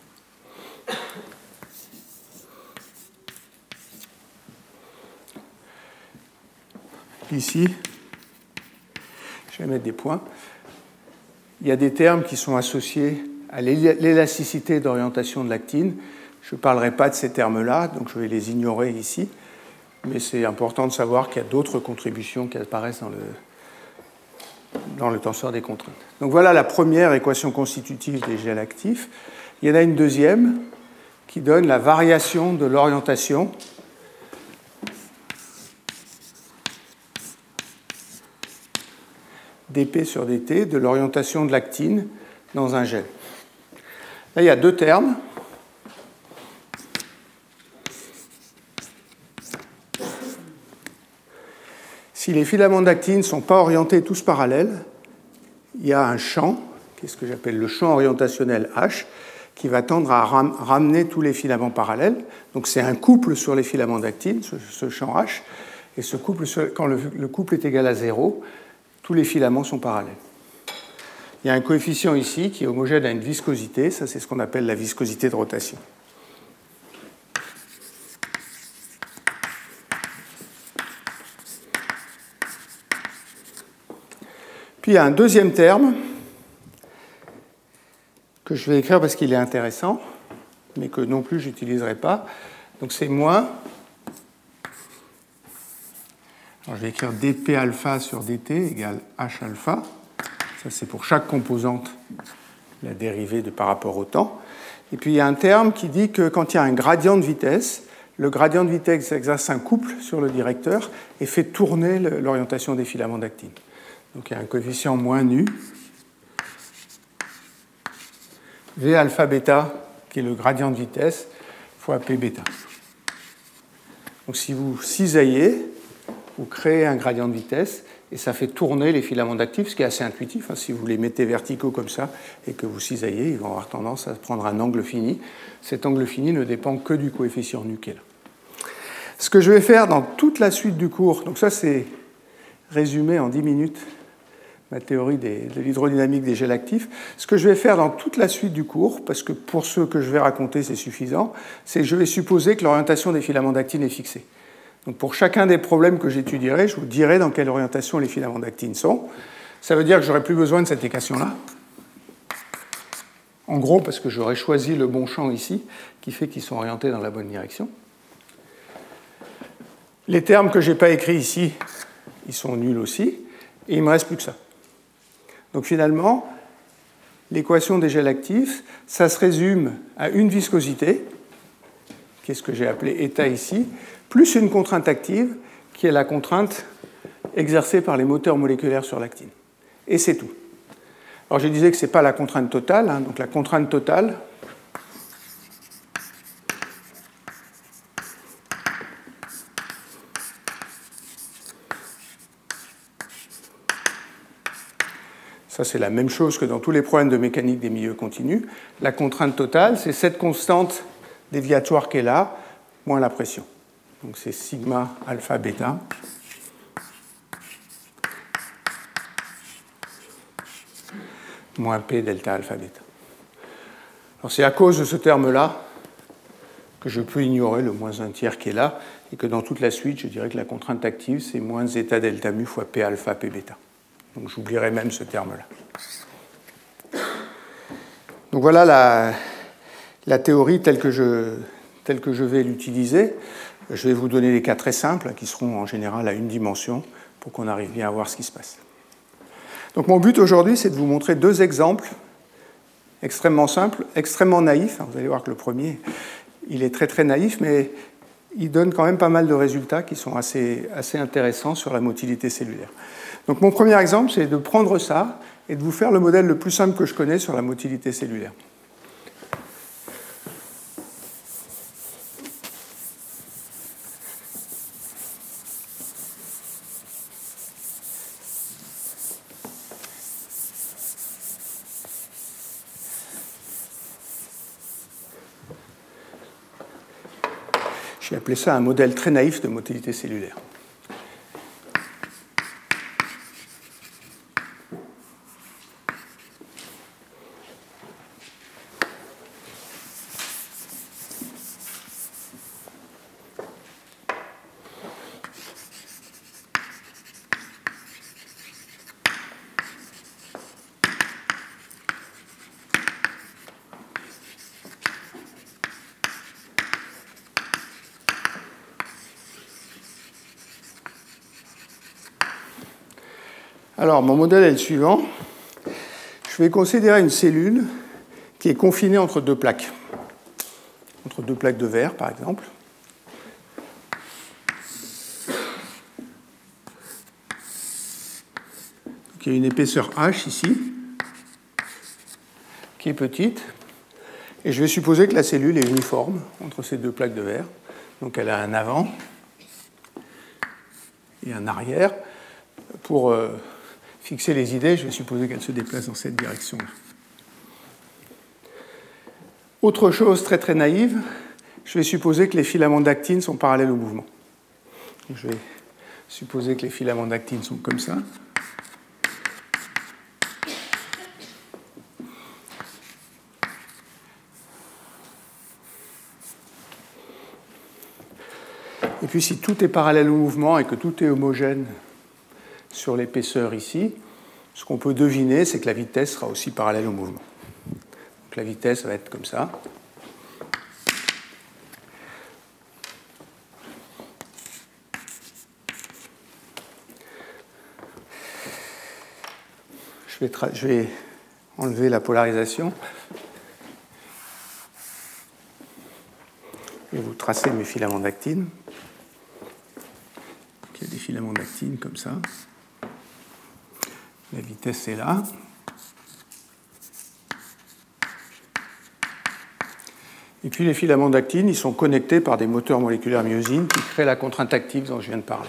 Ici, je vais mettre des points. Il y a des termes qui sont associés à l'élasticité d'orientation de l'actine. Je ne parlerai pas de ces termes-là, donc je vais les ignorer ici. Mais c'est important de savoir qu'il y a d'autres contributions qui apparaissent dans le, dans le tenseur des contraintes. Donc voilà la première équation constitutive des gels actifs. Il y en a une deuxième qui donne la variation de l'orientation dP sur dt de l'orientation de l'actine dans un gel. Là, il y a deux termes. Si les filaments d'actine ne sont pas orientés tous parallèles, il y a un champ, qui est ce que j'appelle le champ orientationnel H, qui va tendre à ram- ramener tous les filaments parallèles. Donc c'est un couple sur les filaments d'actine, ce, ce champ H, et ce couple sur, quand le, le couple est égal à zéro, tous les filaments sont parallèles. Il y a un coefficient ici qui est homogène à une viscosité, ça c'est ce qu'on appelle la viscosité de rotation. Puis il y a un deuxième terme que je vais écrire parce qu'il est intéressant, mais que non plus je n'utiliserai pas. Donc c'est moins. Alors je vais écrire dp alpha sur dt égale h alpha. Ça c'est pour chaque composante la dérivée de par rapport au temps. Et puis il y a un terme qui dit que quand il y a un gradient de vitesse, le gradient de vitesse exerce un couple sur le directeur et fait tourner l'orientation des filaments d'actine. Donc il y a un coefficient moins nu, V alpha bêta, qui est le gradient de vitesse, fois P bêta. Donc si vous cisaillez, vous créez un gradient de vitesse et ça fait tourner les filaments d'actine, ce qui est assez intuitif. Hein. Si vous les mettez verticaux comme ça et que vous cisaillez, ils vont avoir tendance à prendre un angle fini. Cet angle fini ne dépend que du coefficient nu qui est là. Ce que je vais faire dans toute la suite du cours, donc ça c'est résumé en dix minutes, ma théorie des, de l'hydrodynamique des gels actifs. Ce que je vais faire dans toute la suite du cours, parce que pour ceux que je vais raconter, c'est suffisant, c'est que je vais supposer que l'orientation des filaments d'actine est fixée. Donc pour chacun des problèmes que j'étudierai, je vous dirai dans quelle orientation les filaments d'actine sont. Ça veut dire que je n'aurai plus besoin de cette équation-là. En gros, parce que j'aurai choisi le bon champ ici, qui fait qu'ils sont orientés dans la bonne direction. Les termes que je n'ai pas écrits ici, ils sont nuls aussi, et il ne me reste plus que ça. Donc finalement, l'équation des gels actifs, ça se résume à une viscosité, qui est ce que j'ai appelé état ici, plus une contrainte active, qui est la contrainte exercée par les moteurs moléculaires sur l'actine. Et c'est tout. Alors je disais que ce n'est pas la contrainte totale, hein, donc la contrainte totale, ça, c'est la même chose que dans tous les problèmes de mécanique des milieux continus. La contrainte totale, c'est cette constante déviatoire qui est là, moins la pression. Donc c'est sigma alpha bêta. Moins P delta alpha bêta. Alors c'est à cause de ce terme-là que je peux ignorer le moins un tiers qui est là, et que dans toute la suite, je dirais que la contrainte active, c'est moins zeta delta mu fois P alpha P bêta. Donc j'oublierai même ce terme-là. Donc voilà la, la théorie telle que, je, telle que je vais l'utiliser. Je vais vous donner des cas très simples, qui seront en général à une dimension, pour qu'on arrive bien à voir ce qui se passe. Donc mon but aujourd'hui, c'est de vous montrer deux exemples extrêmement simples, extrêmement naïfs. Vous allez voir que le premier, il est très très naïf, mais il donne quand même pas mal de résultats qui sont assez, assez intéressants sur la motilité cellulaire. Donc mon premier exemple, c'est de prendre ça et de vous faire le modèle le plus simple que je connais sur la motilité cellulaire. J'ai appelé ça un modèle très naïf de motilité cellulaire. Alors, mon modèle est le suivant. Je vais considérer une cellule qui est confinée entre deux plaques, entre deux plaques de verre, par exemple. Donc, il y a une épaisseur H ici, qui est petite. Et je vais supposer que la cellule est uniforme entre ces deux plaques de verre. Donc, elle a un avant et un arrière. Pour euh, fixer les idées, je vais supposer qu'elle se déplace dans cette direction-là. Autre chose très très naïve, je vais supposer que les filaments d'actine sont parallèles au mouvement. Je vais supposer que les filaments d'actine sont comme ça. Et puis si tout est parallèle au mouvement et que tout est homogène sur l'épaisseur ici, ce qu'on peut deviner, c'est que la vitesse sera aussi parallèle au mouvement. Donc la vitesse va être comme ça. Je vais, je vais enlever la polarisation. Je vais vous tracer mes filaments d'actine. Il y a des filaments d'actine comme ça. La vitesse est là. Et puis les filaments d'actine, ils sont connectés par des moteurs moléculaires myosine qui créent la contrainte active dont je viens de parler.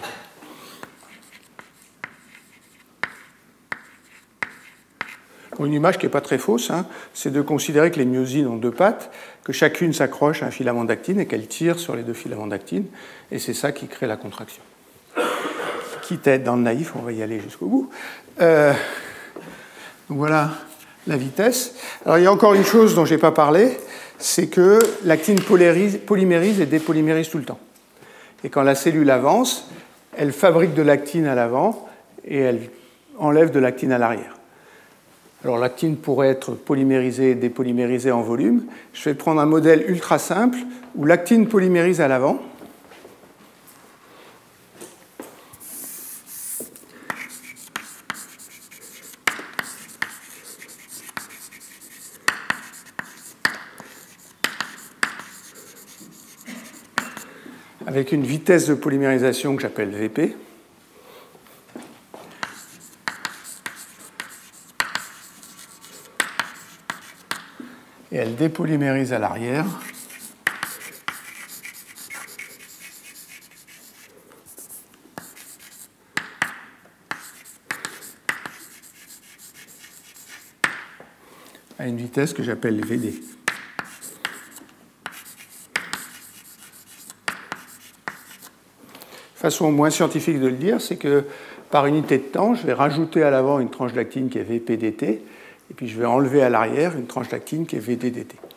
Une image qui n'est pas très fausse, hein, c'est de considérer que les myosines ont deux pattes, que chacune s'accroche à un filament d'actine et qu'elle tire sur les deux filaments d'actine, et c'est ça qui crée la contraction. Quitte à être dans le naïf, on va y aller jusqu'au bout. Euh, donc voilà la vitesse. Alors il y a encore une chose dont je n'ai pas parlé, c'est que l'actine polymérise et dépolymérise tout le temps. Et quand la cellule avance, elle fabrique de l'actine à l'avant et elle enlève de l'actine à l'arrière. Alors l'actine pourrait être polymérisée et dépolymérisée en volume. Je vais prendre un modèle ultra simple où l'actine polymérise à l'avant. Avec une vitesse de polymérisation que j'appelle V P. et elle dépolymérise à l'arrière. À une vitesse que j'appelle V D. Façon moins scientifique de le dire, c'est que par unité de temps, je vais rajouter à l'avant une tranche d'actine qui est V P D T, et puis je vais enlever à l'arrière une tranche d'actine qui est V D D T.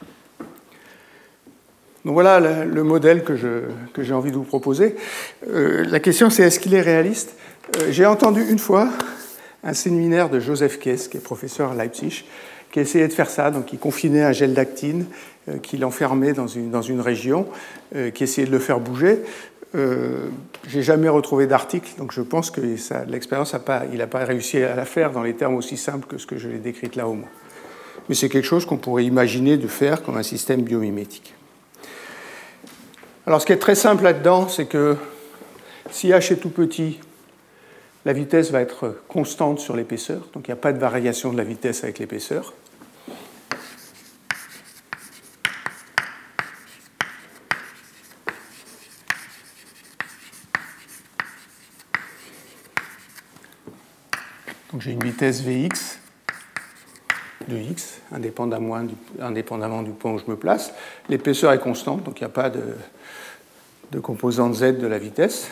Donc voilà le, le modèle que, je, que j'ai envie de vous proposer. Euh, la question c'est est-ce qu'il est réaliste? euh, J'ai entendu une fois un séminaire de Joseph Kess, qui est professeur à Leipzig, qui essayait de faire ça, donc il confinait un gel d'actine, euh, qu'il enfermait dans une, dans une région, euh, qui essayait de le faire bouger. Euh, j'ai jamais retrouvé d'article, donc je pense que ça, l'expérience a pas, il n'a pas réussi à la faire dans les termes aussi simples que ce que je l'ai décrit là au moins. Mais c'est quelque chose qu'on pourrait imaginer de faire comme un système biomimétique. Alors ce qui est très simple là-dedans, c'est que si h est tout petit, la vitesse va être constante sur l'épaisseur, donc il n'y a pas de variation de la vitesse avec l'épaisseur. Donc j'ai une vitesse Vx de x, indépendamment du, indépendamment du point où je me place. L'épaisseur est constante, donc il n'y a pas de, de composante z de la vitesse.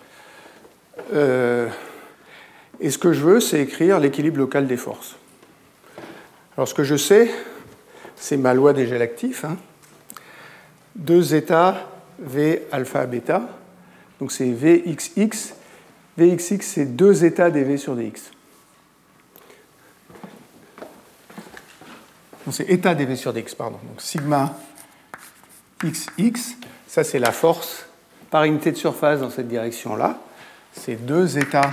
Euh, et ce que je veux, c'est écrire l'équilibre local des forces. Alors ce que je sais, c'est ma loi des gels actifs. Hein. deux zeta V alpha bêta. Donc c'est Vxx. Vxx, c'est deux zeta dV sur dx. Donc c'est état dV sur dx, pardon. Donc sigma xx, ça c'est la force par unité de surface dans cette direction-là. C'est deux états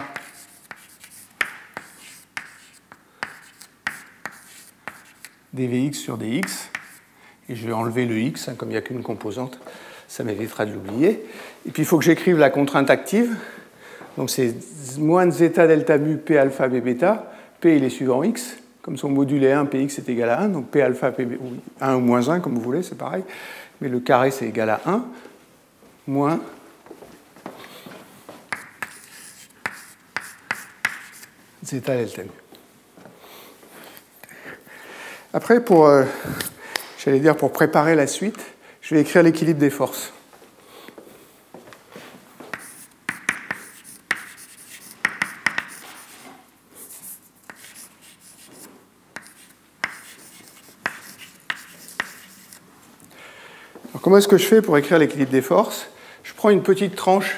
dvx sur dx. Et je vais enlever le x, hein, comme il n'y a qu'une composante, ça m'évitera de l'oublier. Et puis il faut que j'écrive la contrainte active. Donc c'est moins zeta delta mu p alpha b bêta. P il est suivant x. Comme son module est un, px est égal à un. Donc p alpha, p, un ou moins un, comme vous voulez, c'est pareil. Mais le carré c'est égal à un. Moins zeta delta mu. Après, pour, euh, j'allais dire pour préparer la suite, je vais écrire l'équilibre des forces. Alors, comment est-ce que je fais pour écrire l'équilibre des forces? Je prends une petite tranche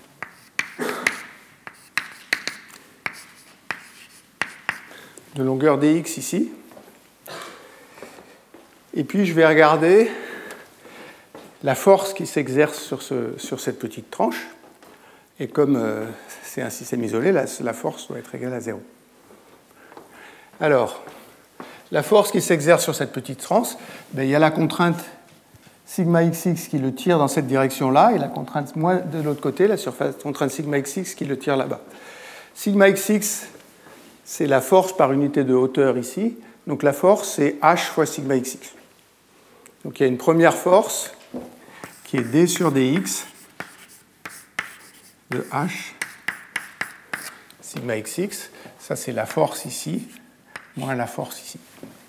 de longueur dx ici. Et puis je vais regarder la force qui s'exerce sur, ce, sur cette petite tranche. Et comme euh, c'est un système isolé, la, la force doit être égale à zéro. Alors, la force qui s'exerce sur cette petite tranche, ben, il y a la contrainte sigma xx qui le tire dans cette direction-là, et la contrainte moins de l'autre côté, la surface contrainte sigma xx qui le tire là-bas. Sigma xx, c'est la force par unité de hauteur ici. Donc la force, c'est h fois sigma xx. Donc il y a une première force qui est d sur dx de h sigma xx. Ça, c'est la force ici, moins la force ici.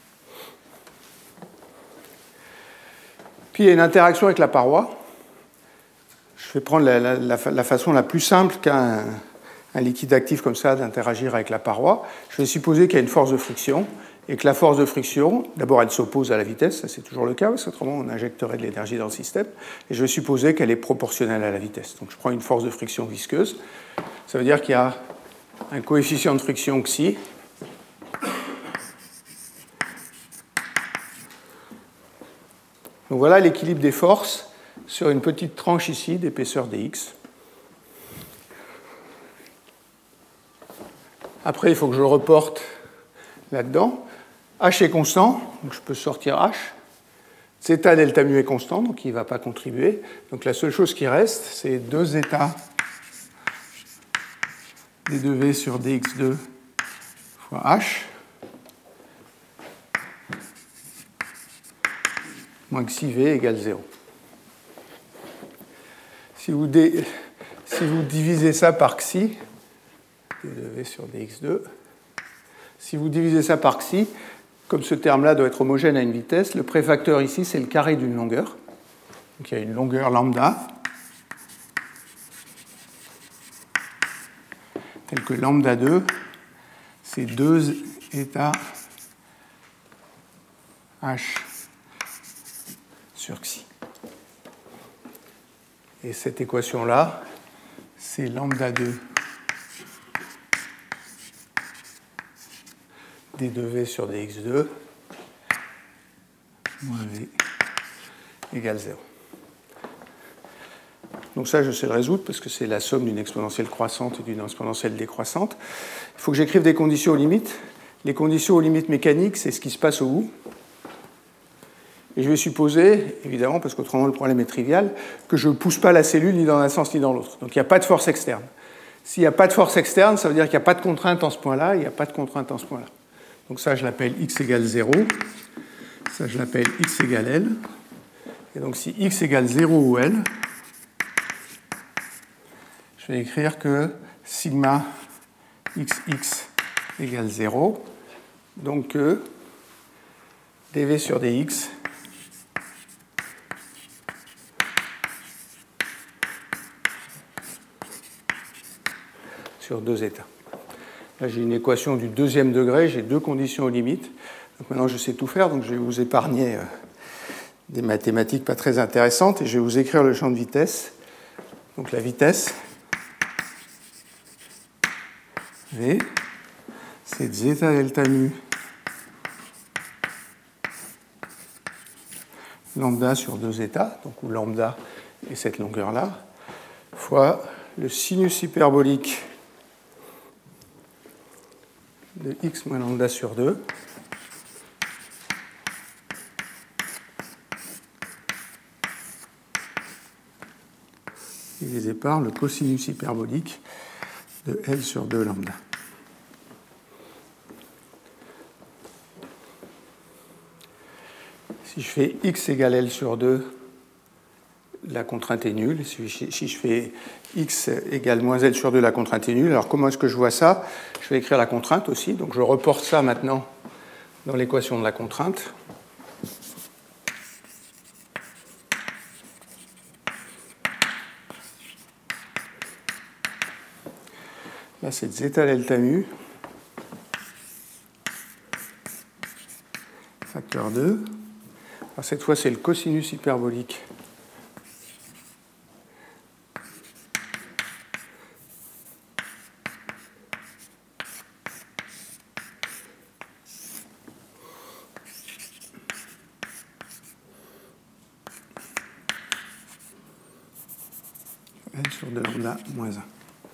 Puis il y a une interaction avec la paroi. Je vais prendre la, la, la, la façon la plus simple qu'un un liquide actif comme ça d'interagir avec la paroi. Je vais supposer qu'il y a une force de friction et que la force de friction, d'abord elle s'oppose à la vitesse, ça c'est toujours le cas, parce qu'autrement on injecterait de l'énergie dans le système, et je vais supposer qu'elle est proportionnelle à la vitesse. Donc je prends une force de friction visqueuse, ça veut dire qu'il y a un coefficient de friction xi, donc voilà l'équilibre des forces sur une petite tranche ici d'épaisseur dx. Après il faut que je reporte là-dedans. H est constant, donc je peux sortir H. Zeta delta mu est constant, donc il ne va pas contribuer. Donc la seule chose qui reste, c'est deux zeta d deux v sur dx deux fois H. moins xi v égale zéro. Si vous, dé... si vous divisez ça par xi, d de v sur dx deux, si vous divisez ça par xi, comme ce terme-là doit être homogène à une vitesse, le préfacteur ici, c'est le carré d'une longueur. Donc il y a une longueur lambda, telle que lambda deux, c'est deux états h sur xi. Et cette équation-là, c'est lambda deux d deux v sur dx deux moins v égale zéro. Donc ça, je sais le résoudre parce que c'est la somme d'une exponentielle croissante et d'une exponentielle décroissante. Il faut que j'écrive des conditions aux limites. Les conditions aux limites mécaniques, c'est ce qui se passe au bout. Et je vais supposer, évidemment, parce qu'autrement le problème est trivial, que je ne pousse pas la cellule ni dans un sens ni dans l'autre. Donc il n'y a pas de force externe. S'il n'y a pas de force externe, ça veut dire qu'il n'y a pas de contrainte en ce point-là, il n'y a pas de contrainte en ce point-là. Donc ça, je l'appelle x égale zéro. Ça, je l'appelle x égale L. Et donc si x égale zéro ou L, je vais écrire que sigma xx égale zéro, donc que dv sur dx sur deux états. Là, j'ai une équation du deuxième degré, j'ai deux conditions aux limites. Donc maintenant, je sais tout faire, donc je vais vous épargner euh, des mathématiques pas très intéressantes et je vais vous écrire le champ de vitesse. Donc la vitesse, V, c'est zeta delta nu lambda sur deux états, donc où lambda est cette longueur-là, fois le sinus hyperbolique de x moins lambda sur deux divisé par le cosinus hyperbolique de L sur deux lambda. Si je fais x égale L sur deux, la contrainte est nulle. Si je fais x égale moins L sur deux, la contrainte est nulle. Alors comment est-ce que je vois ça? Je vais écrire la contrainte aussi. Donc je reporte ça maintenant dans l'équation de la contrainte. Là, c'est zeta delta mu, facteur deux. Alors, cette fois, c'est le cosinus hyperbolique L sur deux lambda moins un.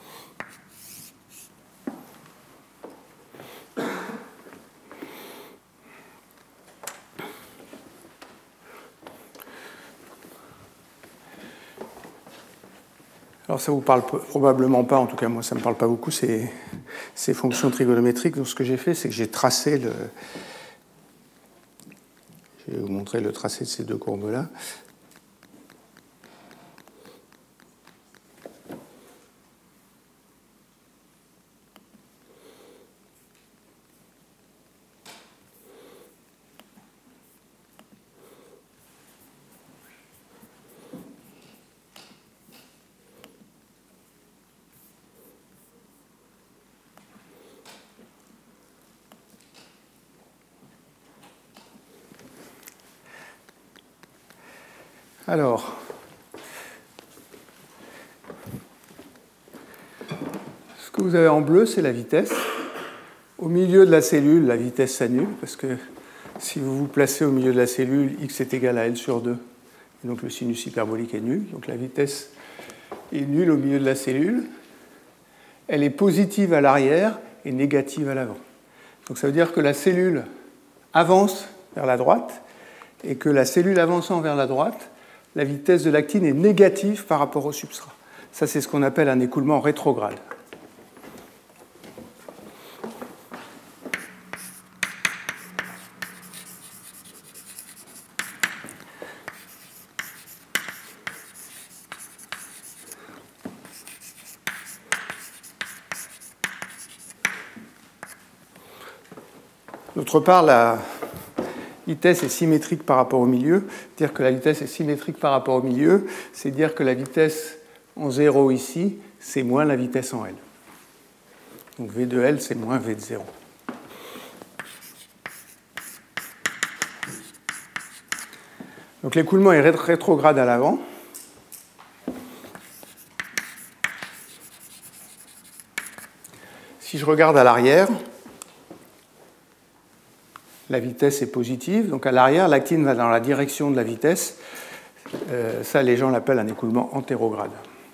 Alors ça ne vous parle probablement pas, en tout cas moi ça ne me parle pas beaucoup, ces, ces fonctions trigonométriques. Donc ce que j'ai fait, c'est que j'ai tracé le... Je vais vous montrer le tracé de ces deux courbes-là. Alors, ce que vous avez en bleu, c'est la vitesse. Au milieu de la cellule, la vitesse s'annule, parce que si vous vous placez au milieu de la cellule, x est égal à L sur deux, et donc le sinus hyperbolique est nul. Donc la vitesse est nulle au milieu de la cellule. Elle est positive à l'arrière et négative à l'avant. Donc ça veut dire que la cellule avance vers la droite, et que la cellule avançant vers la droite, la vitesse de l'actine est négative par rapport au substrat. Ça, c'est ce qu'on appelle un écoulement rétrograde. D'autre part, la vitesse est symétrique par rapport au milieu. Dire que la vitesse est symétrique par rapport au milieu, c'est dire que la vitesse en zéro ici, c'est moins la vitesse en L. Donc V de L, c'est moins V de zéro. Donc l'écoulement est rétrograde à l'avant. Si je regarde à l'arrière, la vitesse est positive. Donc à l'arrière, l'actine va dans la direction de la vitesse. Euh, ça, les gens l'appellent un écoulement antérograde.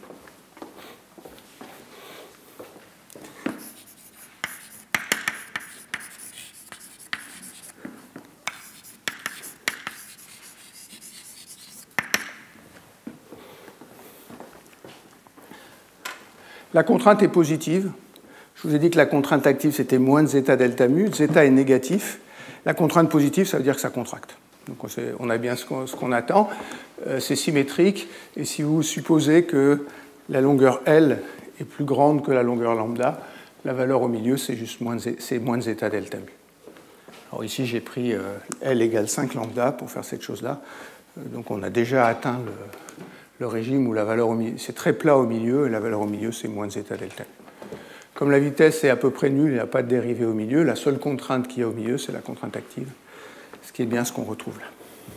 La contrainte est positive. Je vous ai dit que la contrainte active, c'était moins de zeta delta mu. Zeta est négatif. La contrainte positive, ça veut dire que ça contracte. Donc on a bien ce qu'on, ce qu'on attend. Euh, c'est symétrique. Et si vous supposez que la longueur L est plus grande que la longueur lambda, la valeur au milieu, c'est juste moins de, c'est moins de zeta delta mu. Alors ici, j'ai pris euh, L égale cinq lambda pour faire cette chose-là. Euh, donc on a déjà atteint le, le régime où la valeur au milieu, c'est très plat au milieu, et la valeur au milieu, c'est moins de zeta delta mu. Comme la vitesse est à peu près nulle, il n'y a pas de dérivée au milieu, la seule contrainte qu'il y a au milieu, c'est la contrainte active, ce qui est bien ce qu'on retrouve là.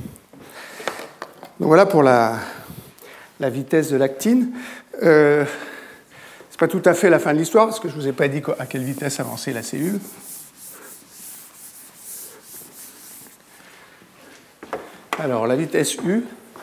Donc voilà pour la, la vitesse de l'actine. Euh, ce n'est pas tout à fait la fin de l'histoire, parce que je ne vous ai pas dit à quelle vitesse avançait la cellule. Alors, la vitesse U,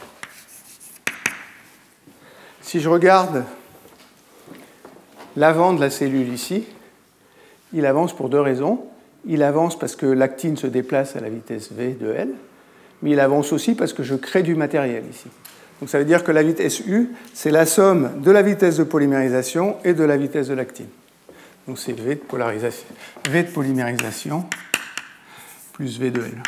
si je regarde l'avant de la cellule ici, il avance pour deux raisons. Il avance parce que l'actine se déplace à la vitesse V de L, mais il avance aussi parce que je crée du matériel ici. Donc ça veut dire que la vitesse U, c'est la somme de la vitesse de polymérisation et de la vitesse de l'actine. Donc c'est V de polarisation, V de polymérisation plus V de L.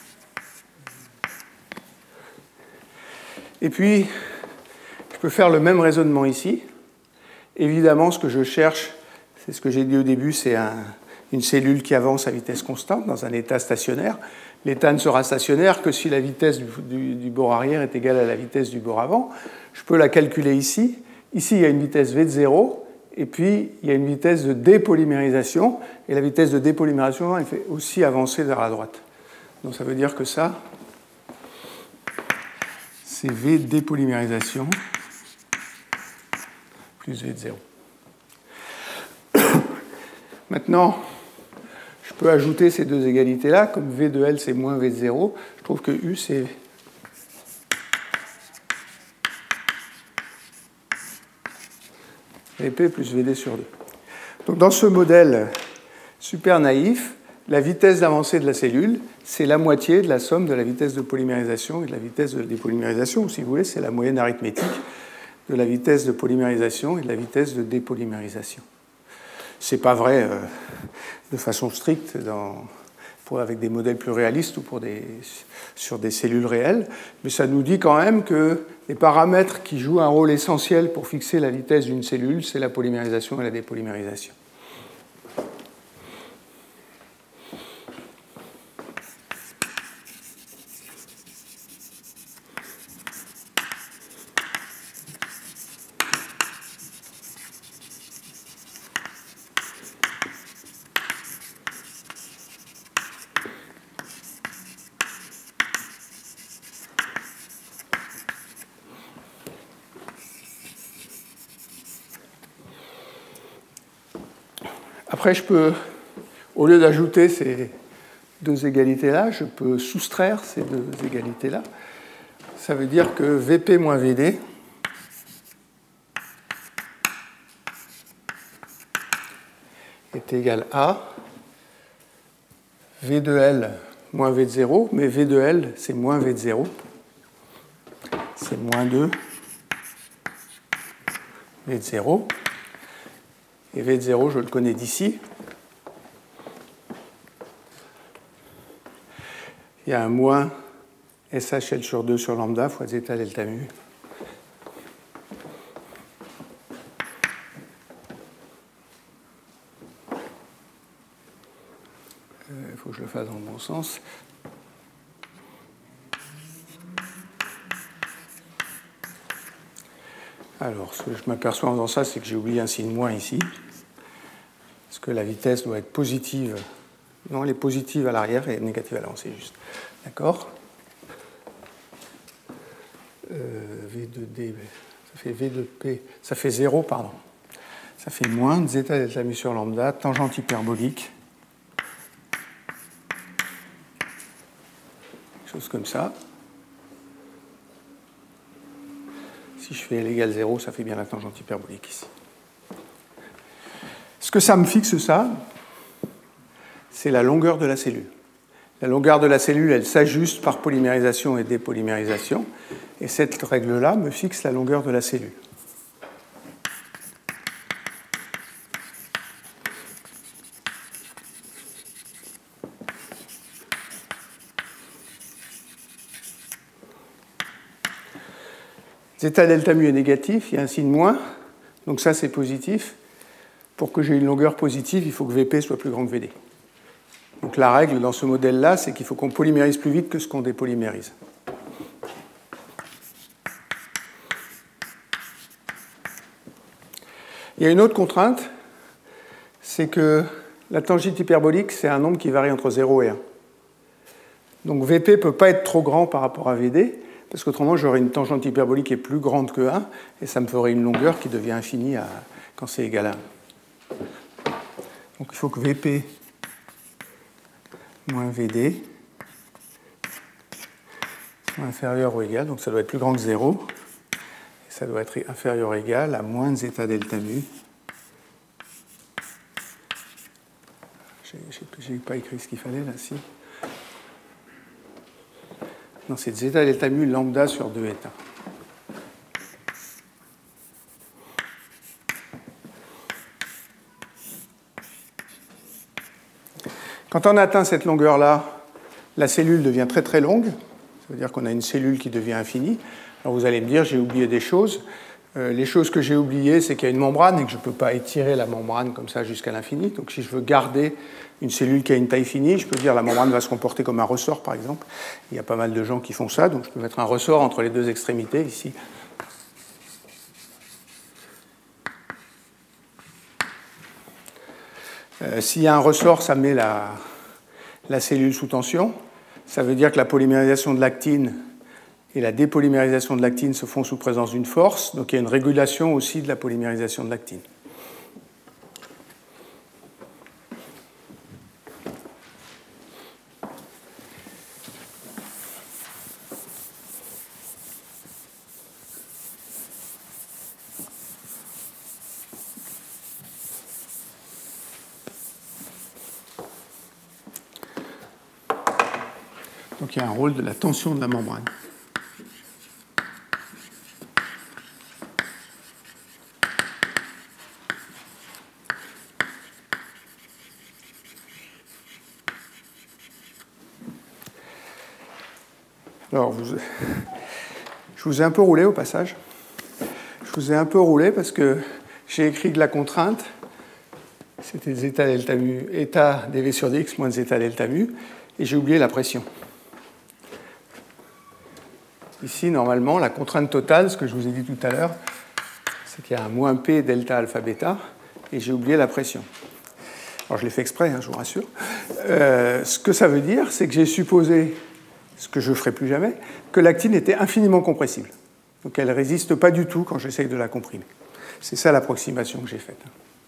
Et puis, je peux faire le même raisonnement ici. Évidemment, ce que je cherche, c'est ce que j'ai dit au début, c'est un, une cellule qui avance à vitesse constante dans un état stationnaire. L'état ne sera stationnaire que si la vitesse du, du, du bord arrière est égale à la vitesse du bord avant. Je peux la calculer ici. Ici, il y a une vitesse V de zéro, et puis il y a une vitesse de dépolymérisation, et la vitesse de dépolymérisation, elle fait aussi avancer vers la droite. Donc ça veut dire que ça, c'est V dépolymérisation plus V de zéro. Maintenant, je peux ajouter ces deux égalités-là. Comme V de L, c'est moins V de zéro, je trouve que U, c'est Vp plus Vd sur deux. Donc dans ce modèle super naïf, la vitesse d'avancée de la cellule, c'est la moitié de la somme de la vitesse de polymérisation et de la vitesse de dépolymérisation, ou si vous voulez, c'est la moyenne arithmétique de la vitesse de polymérisation et de la vitesse de dépolymérisation. Ce n'est pas vrai euh, de façon stricte dans, pour, avec des modèles plus réalistes ou pour des, sur des cellules réelles, mais ça nous dit quand même que les paramètres qui jouent un rôle essentiel pour fixer la vitesse d'une cellule, c'est la polymérisation et la dépolymérisation. Après, je peux, au lieu d'ajouter ces deux égalités-là, je peux soustraire ces deux égalités-là. Ça veut dire que Vp moins Vd est égal à V de L moins V de zéro, mais V de L, c'est moins V de zéro. C'est moins deux V de zéro. Et V de zéro, je le connais d'ici. Il y a un moins S H L sur deux sur lambda fois zeta delta mu. Il faut que je le fasse dans le bon sens. Alors, ce que je m'aperçois en faisant ça, c'est que j'ai oublié un signe moins ici. Parce que la vitesse doit être positive. Non, elle est positive à l'arrière et négative à l'avant, c'est juste. D'accord ? euh, V deux D, ça fait V deux P, ça fait zéro, pardon. Ça fait moins zeta delta mu sur lambda, tangente hyperbolique. Quelque chose comme ça. Si je fais L égale zéro, ça fait bien la tangente hyperbolique ici. Ce que ça me fixe, ça, c'est la longueur de la cellule. La longueur de la cellule, elle s'ajuste par polymérisation et dépolymérisation. Et cette règle-là me fixe la longueur de la cellule. Zeta delta mu est négatif, il y a un signe moins, donc ça c'est positif. Pour que j'ai une longueur positive, il faut que V P soit plus grand que V D. Donc la règle dans ce modèle-là, c'est qu'il faut qu'on polymérise plus vite que ce qu'on dépolymérise. Il y a une autre contrainte, c'est que la tangente hyperbolique, c'est un nombre qui varie entre zéro et un. Donc V P ne peut pas être trop grand par rapport à V D, parce qu'autrement j'aurais une tangente hyperbolique qui est plus grande que un, et ça me ferait une longueur qui devient infinie à, quand c'est égal à un. Donc il faut que V P moins V D soit inférieur ou égal, donc ça doit être plus grand que zéro, et ça doit être inférieur ou égal à moins de zeta delta mu. Je n'ai pas écrit ce qu'il fallait là, si. Non, c'est zeta delta mu lambda sur deux eta. Quand on atteint cette longueur-là, la cellule devient très très longue. Ça veut dire qu'on a une cellule qui devient infinie. Alors vous allez me dire, j'ai oublié des choses. Euh, les choses que j'ai oubliées, c'est qu'il y a une membrane et que je ne peux pas étirer la membrane comme ça jusqu'à l'infini. Donc si je veux garder une cellule qui a une taille finie, je peux dire la membrane va se comporter comme un ressort, par exemple. Il y a pas mal de gens qui font ça, donc je peux mettre un ressort entre les deux extrémités ici. Euh, S'il y a un ressort, ça met la, la cellule sous tension. Ça veut dire que la polymérisation de l'actine et la dépolymérisation de l'actine se font sous présence d'une force. Donc il y a une régulation aussi de la polymérisation de l'actine. Donc il y a un rôle de la tension de la membrane. Alors, vous... je vous ai un peu roulé au passage. Je vous ai un peu roulé parce que j'ai écrit que la contrainte, c'était zeta delta mu, eta dv sur dx moins zeta delta mu, et j'ai oublié la pression. Ici, normalement, la contrainte totale, ce que je vous ai dit tout à l'heure, c'est qu'il y a un moins P delta alpha bêta, et j'ai oublié la pression. Alors, je l'ai fait exprès, hein, je vous rassure. Euh, ce que ça veut dire, c'est que j'ai supposé, ce que je ne ferai plus jamais, que l'actine était infiniment compressible. Donc, elle ne résiste pas du tout quand j'essaye de la comprimer. C'est ça l'approximation que j'ai faite.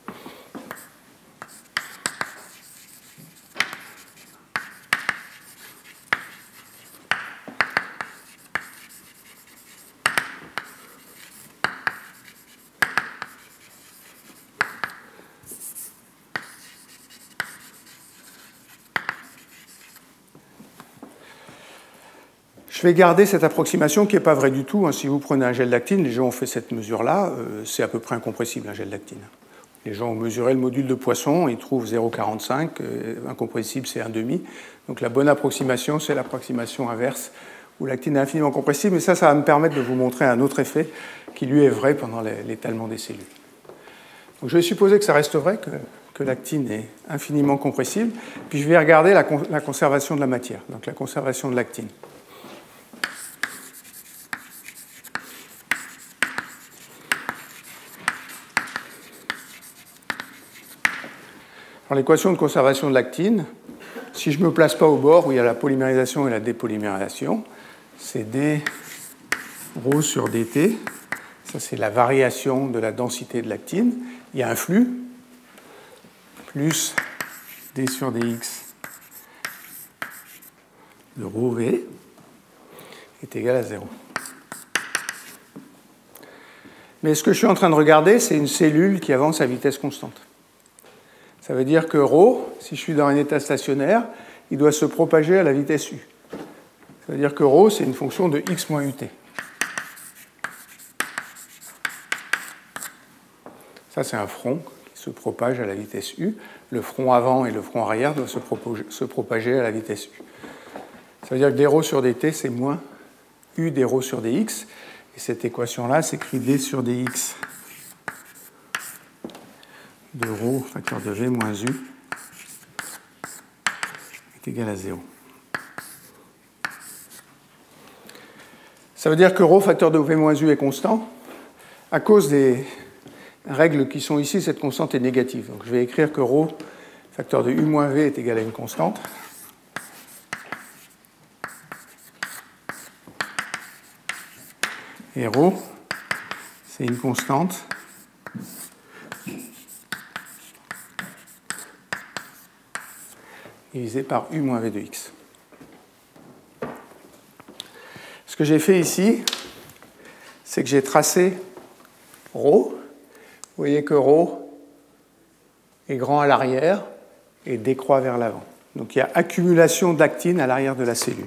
Je vais garder cette approximation qui n'est pas vraie du tout. Hein. Si vous prenez un gel d'actine, les gens ont fait cette mesure-là, euh, c'est à peu près incompressible un gel d'actine. Les gens ont mesuré le module de Poisson, ils trouvent zéro virgule quarante-cinq, euh, incompressible c'est un demi. Donc la bonne approximation, c'est l'approximation inverse, où l'actine est infiniment compressible. Mais ça, ça va me permettre de vous montrer un autre effet qui lui est vrai pendant l'étalement des cellules. Donc je vais supposer que ça reste vrai, que, que l'actine est infiniment compressible. Puis je vais regarder la, con la conservation de la matière, donc la conservation de l'actine. L'équation de conservation de l'actine, si je ne me place pas au bord où il y a la polymérisation et la dépolymérisation, c'est d rho sur dt. Ça, c'est la variation de la densité de l'actine. Il y a un flux, plus d sur dx de rho v est égal à zéro. Mais ce que je suis en train de regarder, c'est une cellule qui avance à vitesse constante. Ça veut dire que ρ, si je suis dans un état stationnaire, il doit se propager à la vitesse u. Ça veut dire que ρ, c'est une fonction de x moins ut. Ça, c'est un front qui se propage à la vitesse u. Le front avant et le front arrière doivent se, se propager à la vitesse u. Ça veut dire que dρ sur dt, c'est moins u dρ sur dx. Et cette équation-là s'écrit d sur dx de ρ facteur de v moins u est égal à zéro. Ça veut dire que ρ facteur de v moins u est constant. À cause des règles qui sont ici, cette constante est négative. Donc je vais écrire que ρ facteur de u moins v est égal à une constante. Et ρ, c'est une constante divisé par u moins v de x. Ce que j'ai fait ici, c'est que j'ai tracé ρ. Vous voyez que ρ est grand à l'arrière et décroît vers l'avant. Donc il y a accumulation d'actine à l'arrière de la cellule.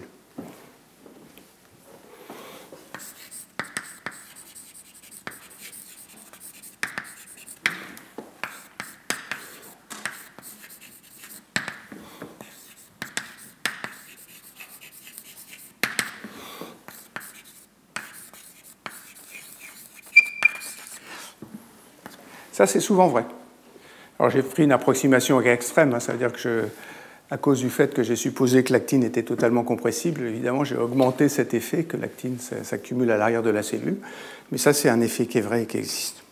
Ça, c'est souvent vrai. Alors, j'ai pris une approximation extrême, hein, ça veut dire que, je, à cause du fait que j'ai supposé que l'actine était totalement compressible, évidemment, j'ai augmenté cet effet que l'actine s'accumule à l'arrière de la cellule. Mais ça, c'est un effet qui est vrai et qui existe.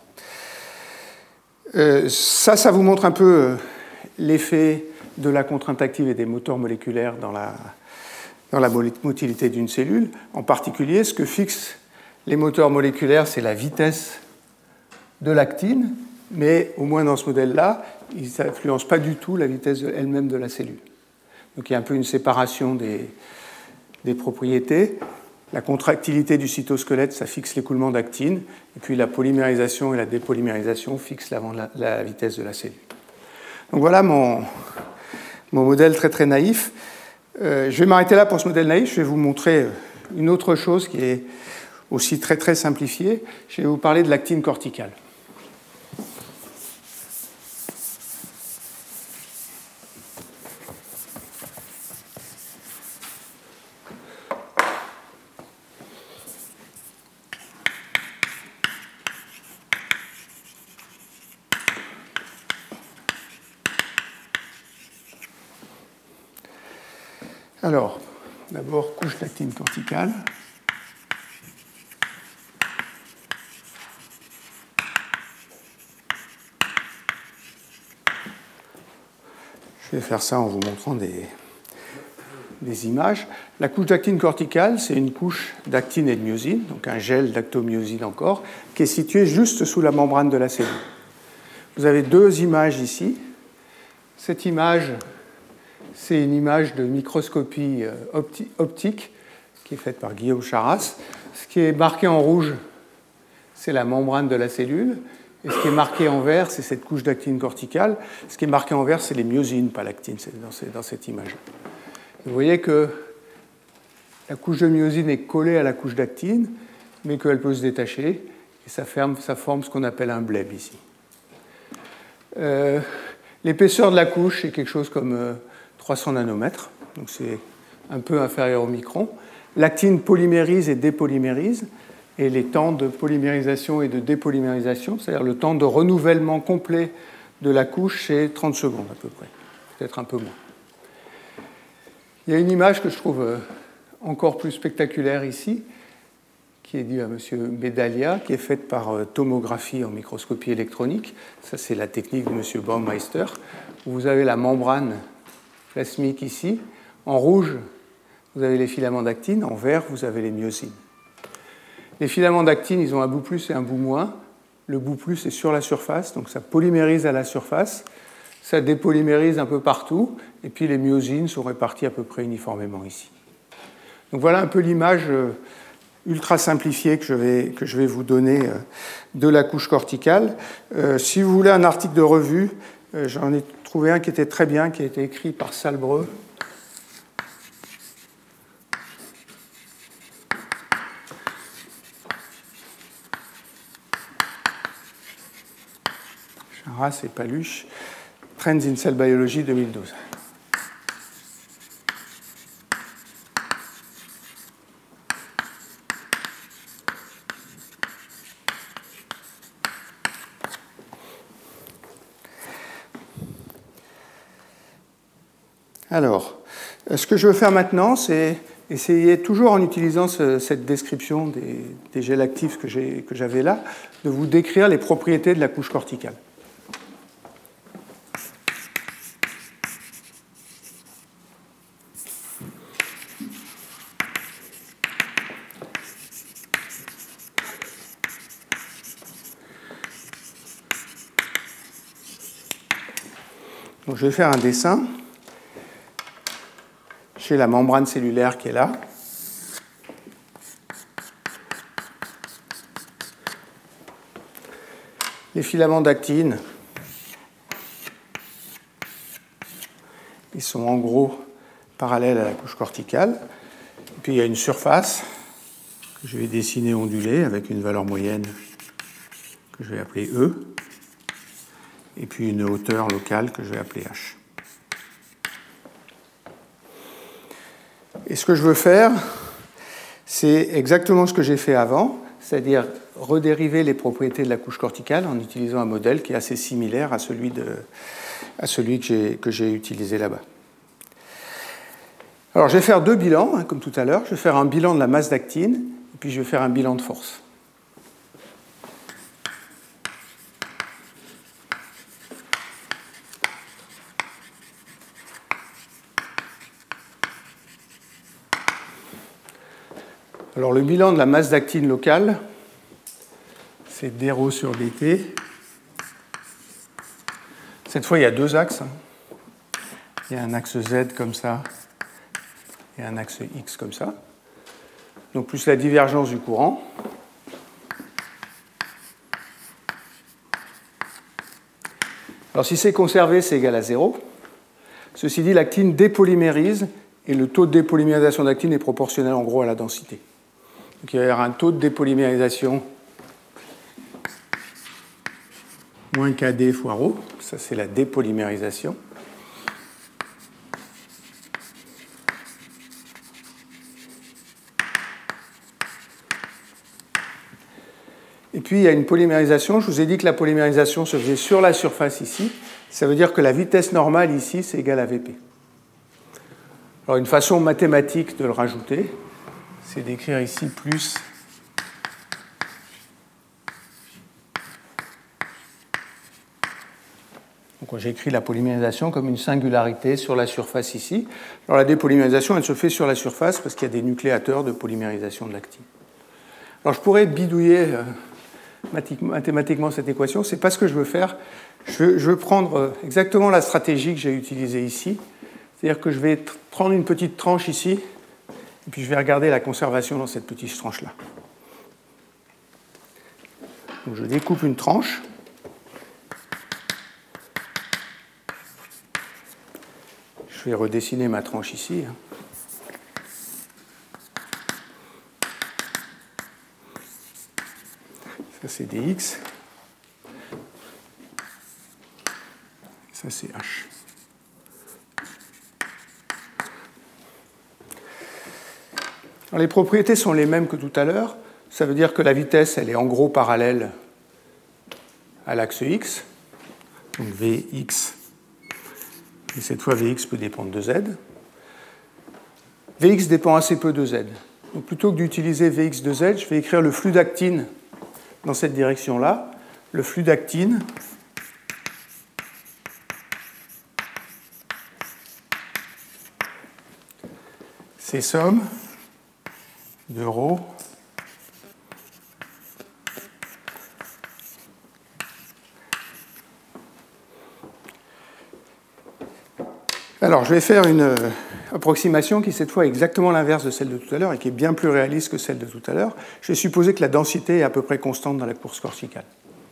Euh, ça, ça vous montre un peu euh, l'effet de la contrainte active et des moteurs moléculaires dans la, dans la motilité d'une cellule. En particulier, ce que fixent les moteurs moléculaires, c'est la vitesse de l'actine. Mais au moins dans ce modèle-là, ils n'influencent pas du tout la vitesse elle-même de la cellule. Donc il y a un peu une séparation des, des propriétés. La contractilité du cytosquelette, ça fixe l'écoulement d'actine, et puis la polymérisation et la dépolymérisation fixent la, la, la vitesse de la cellule. Donc voilà mon, mon modèle très très naïf. Euh, je vais m'arrêter là pour ce modèle naïf. Je vais vous montrer une autre chose qui est aussi très très simplifiée. Je vais vous parler de l'actine corticale. Alors, d'abord, couche d'actine corticale. Je vais faire ça en vous montrant des, des images. La couche d'actine corticale, c'est une couche d'actine et de myosine, donc un gel d'actomyosine encore, qui est situé juste sous la membrane de la cellule. Vous avez deux images ici. Cette image, c'est une image de microscopie opti optique qui est faite par Guillaume Charras. Ce qui est marqué en rouge, c'est la membrane de la cellule. Et ce qui est marqué en vert, c'est cette couche d'actine corticale. Ce qui est marqué en vert, c'est les myosines, pas l'actine, c'est dans, dans cette image. Vous voyez que la couche de myosine est collée à la couche d'actine, mais qu'elle peut se détacher, et ça, ferme, ça forme ce qu'on appelle un bleb ici. Euh, L'épaisseur de la couche est quelque chose comme euh, trois cents nanomètres, donc c'est un peu inférieur au micron. L'actine polymérise et dépolymérise, et les temps de polymérisation et de dépolymérisation, c'est-à-dire le temps de renouvellement complet de la couche, c'est trente secondes à peu près, peut-être un peu moins. Il y a une image que je trouve encore plus spectaculaire ici, qui est due à M. Medalia, qui est faite par tomographie en microscopie électronique. Ça, c'est la technique de M. Baumeister. Vous avez la membrane plasmique ici. En rouge, vous avez les filaments d'actine. En vert, vous avez les myosines. Les filaments d'actine, ils ont un bout plus et un bout moins. Le bout plus est sur la surface, donc ça polymérise à la surface. Ça dépolymérise un peu partout. Et puis les myosines sont réparties à peu près uniformément ici. Donc voilà un peu l'image ultra simplifiée que je vais, que je vais vous donner de la couche corticale. Euh, si vous voulez un article de revue, euh, j'en ai trouvé un qui était très bien, qui a été écrit par Salbreux. Charras et Paluche, Trends in Cell Biology deux mille douze. Alors, ce que je veux faire maintenant, c'est essayer, toujours en utilisant ce, cette description des, des gels actifs que j'avais là, de vous décrire les propriétés de la couche corticale. Donc, je vais faire un dessin. J'ai la membrane cellulaire qui est là. Les filaments d'actine, ils sont en gros parallèles à la couche corticale. Et puis il y a une surface que je vais dessiner ondulée avec une valeur moyenne que je vais appeler E. Et puis une hauteur locale que je vais appeler H. Et ce que je veux faire, c'est exactement ce que j'ai fait avant, c'est-à-dire redériver les propriétés de la couche corticale en utilisant un modèle qui est assez similaire à celui, de, à celui que j'ai, que j'ai utilisé là-bas. Alors je vais faire deux bilans, hein, comme tout à l'heure. Je vais faire un bilan de la masse d'actine, et puis je vais faire un bilan de force. Alors le bilan de la masse d'actine locale, c'est d rho sur dt. Cette fois, il y a deux axes. Il y a un axe Z comme ça et un axe X comme ça. Donc plus la divergence du courant. Alors si c'est conservé, c'est égal à zéro. Ceci dit, l'actine dépolymérise et le taux de dépolymérisation d'actine est proportionnel en gros à la densité. Donc il va y avoir un taux de dépolymérisation moins kd fois ρ, ça c'est la dépolymérisation. Et puis il y a une polymérisation, je vous ai dit que la polymérisation se faisait sur la surface ici, ça veut dire que la vitesse normale ici c'est égal à Vp. Alors une façon mathématique de le rajouter, c'est d'écrire ici plus donc j'écris la polymérisation comme une singularité sur la surface ici. Alors la dépolymérisation, elle se fait sur la surface parce qu'il y a des nucléateurs de polymérisation de l'actine. Alors je pourrais bidouiller euh, mathématiquement cette équation, c'est pas ce que je veux faire. Je veux, je veux prendre exactement la stratégie que j'ai utilisée ici, c'est-à-dire que je vais prendre une petite tranche ici, et puis je vais regarder la conservation dans cette petite tranche-là. Donc je découpe une tranche. Je vais redessiner ma tranche ici. Ça c'est dx. Ça c'est h. Alors, les propriétés sont les mêmes que tout à l'heure. Ça veut dire que la vitesse, elle est en gros parallèle à l'axe x. Donc Vx, et cette fois Vx peut dépendre de Z. Vx dépend assez peu de Z. Donc plutôt que d'utiliser Vx de Z, je vais écrire le flux d'actine dans cette direction-là. Le flux d'actine c'est somme de ρ Alors, je vais faire une euh, approximation qui, cette fois, est exactement l'inverse de celle de tout à l'heure et qui est bien plus réaliste que celle de tout à l'heure. Je vais supposer que la densité est à peu près constante dans la course corticale.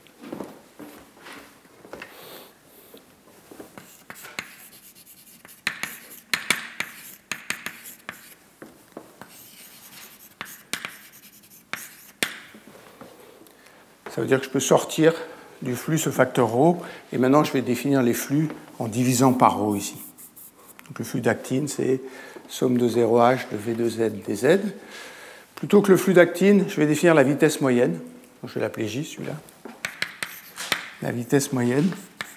Ça veut dire que je peux sortir du flux ce facteur ρ, et maintenant je vais définir les flux en divisant par ρ ici. Donc le flux d'actine, c'est somme de zéro h de V deux Z dz. Plutôt que le flux d'actine, je vais définir la vitesse moyenne. Donc je vais l'appeler J, celui-là. La vitesse moyenne.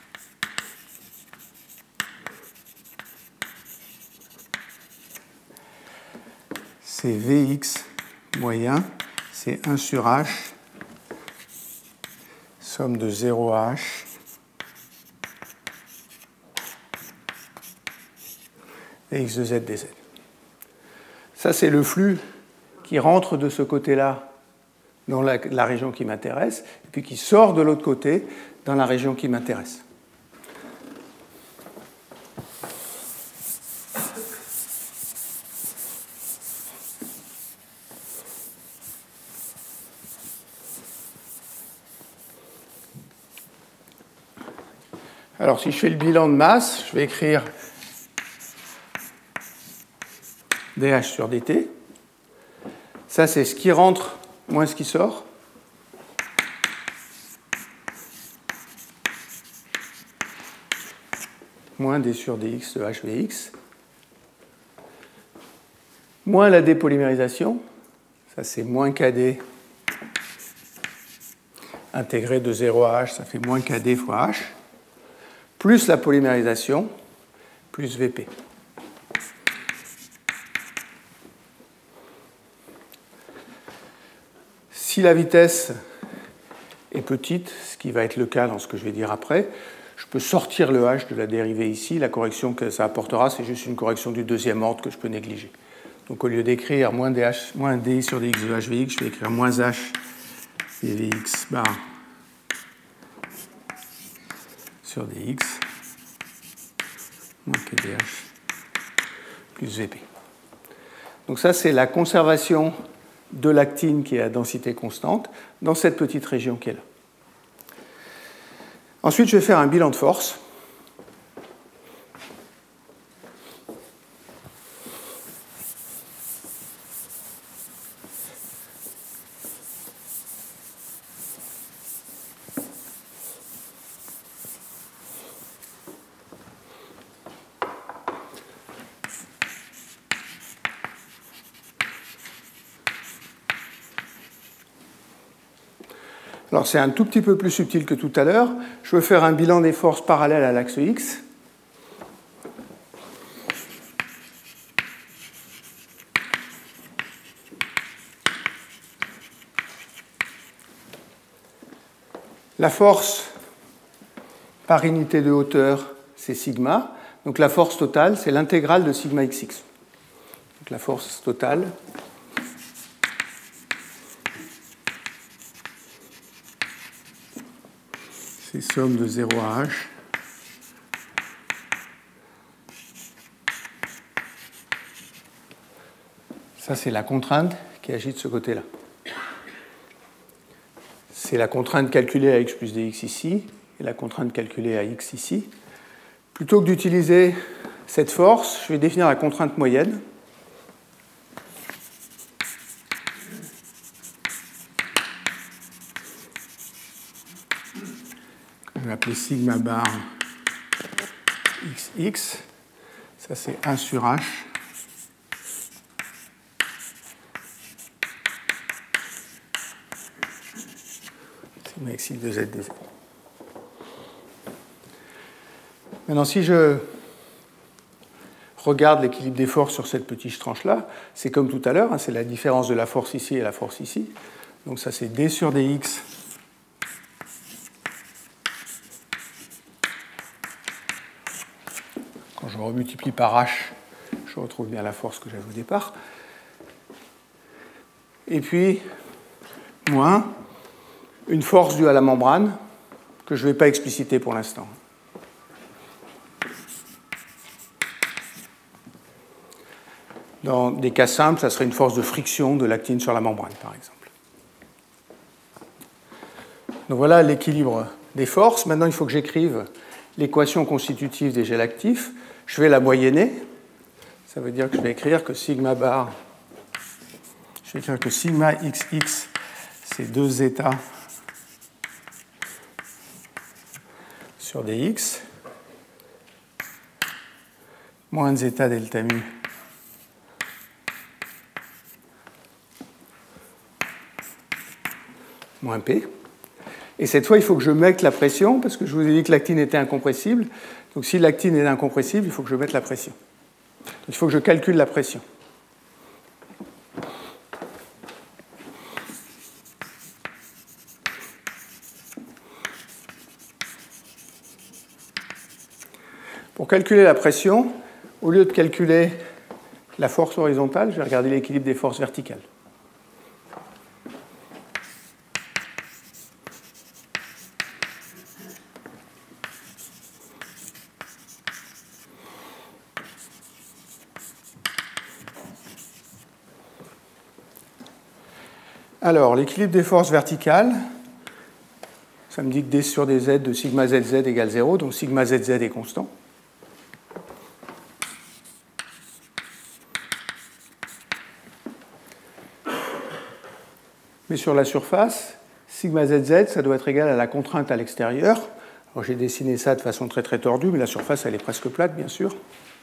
C'est Vx moyen, c'est un sur h, somme de zéro h Vx de Z dz. Ça, c'est le flux qui rentre de ce côté-là dans la, la région qui m'intéresse, et puis qui sort de l'autre côté dans la région qui m'intéresse. Alors, si je fais le bilan de masse, je vais écrire dH sur dt. Ça, c'est ce qui rentre moins ce qui sort. Moins d sur dx de hvx. Moins la dépolymérisation. Ça, c'est moins kd intégré de zéro à h, ça fait moins kd fois h. Plus la polymérisation, plus Vp. Si la vitesse est petite, ce qui va être le cas dans ce que je vais dire après, je peux sortir le h de la dérivée ici. La correction que ça apportera, c'est juste une correction du deuxième ordre que je peux négliger. Donc au lieu d'écrire moins, dh, moins d sur dx de hvx, je vais écrire moins h dvx bar sur dx moins kdh plus Vp. Donc ça, c'est la conservation de l'actine qui est à densité constante dans cette petite région qui est là. Ensuite, je vais faire un bilan de force. Alors c'est un tout petit peu plus subtil que tout à l'heure. Je veux faire un bilan des forces parallèles à l'axe X. La force par unité de hauteur, c'est sigma. Donc la force totale, c'est l'intégrale de sigma xx. Donc la force totale, c'est somme de zéro à h ça c'est la contrainte qui agit de ce côté-là. C'est la contrainte calculée à x plus dx ici et la contrainte calculée à x ici. Plutôt que d'utiliser cette force, je vais définir la contrainte moyenne. Je vais appeler sigma bar xx. Ça, c'est un sur h. Sigma xx de z dz. Maintenant, si je regarde l'équilibre des forces sur cette petite tranche-là, c'est comme tout à l'heure, hein, c'est la différence de la force ici et la force ici. Donc ça, c'est d sur dx quand je remultiplie par h, je retrouve bien la force que j'avais au départ. Et puis, moins une force due à la membrane que je ne vais pas expliciter pour l'instant. Dans des cas simples, ça serait une force de friction de l'actine sur la membrane, par exemple. Donc voilà l'équilibre des forces. Maintenant, il faut que j'écrive l'équation constitutive des gels actifs. Je vais la moyenner. Ça veut dire que je vais écrire que sigma bar, je vais écrire que sigma xx, c'est deux zeta sur dx, moins zeta delta mu moins P. Et cette fois, il faut que je mette la pression, parce que je vous ai dit que l'actine était incompressible. Donc si l'actine est incompressible, il faut que je mette la pression. Donc, il faut que je calcule la pression. Pour calculer la pression, au lieu de calculer la force horizontale, je vais regarder l'équilibre des forces verticales. Alors, l'équilibre des forces verticales, ça me dit que d sur dz de sigma zz égale zéro, donc sigma zz est constant. Mais sur la surface, sigma zz, ça doit être égal à la contrainte à l'extérieur. Alors j'ai dessiné ça de façon très très tordue, mais la surface, elle est presque plate, bien sûr.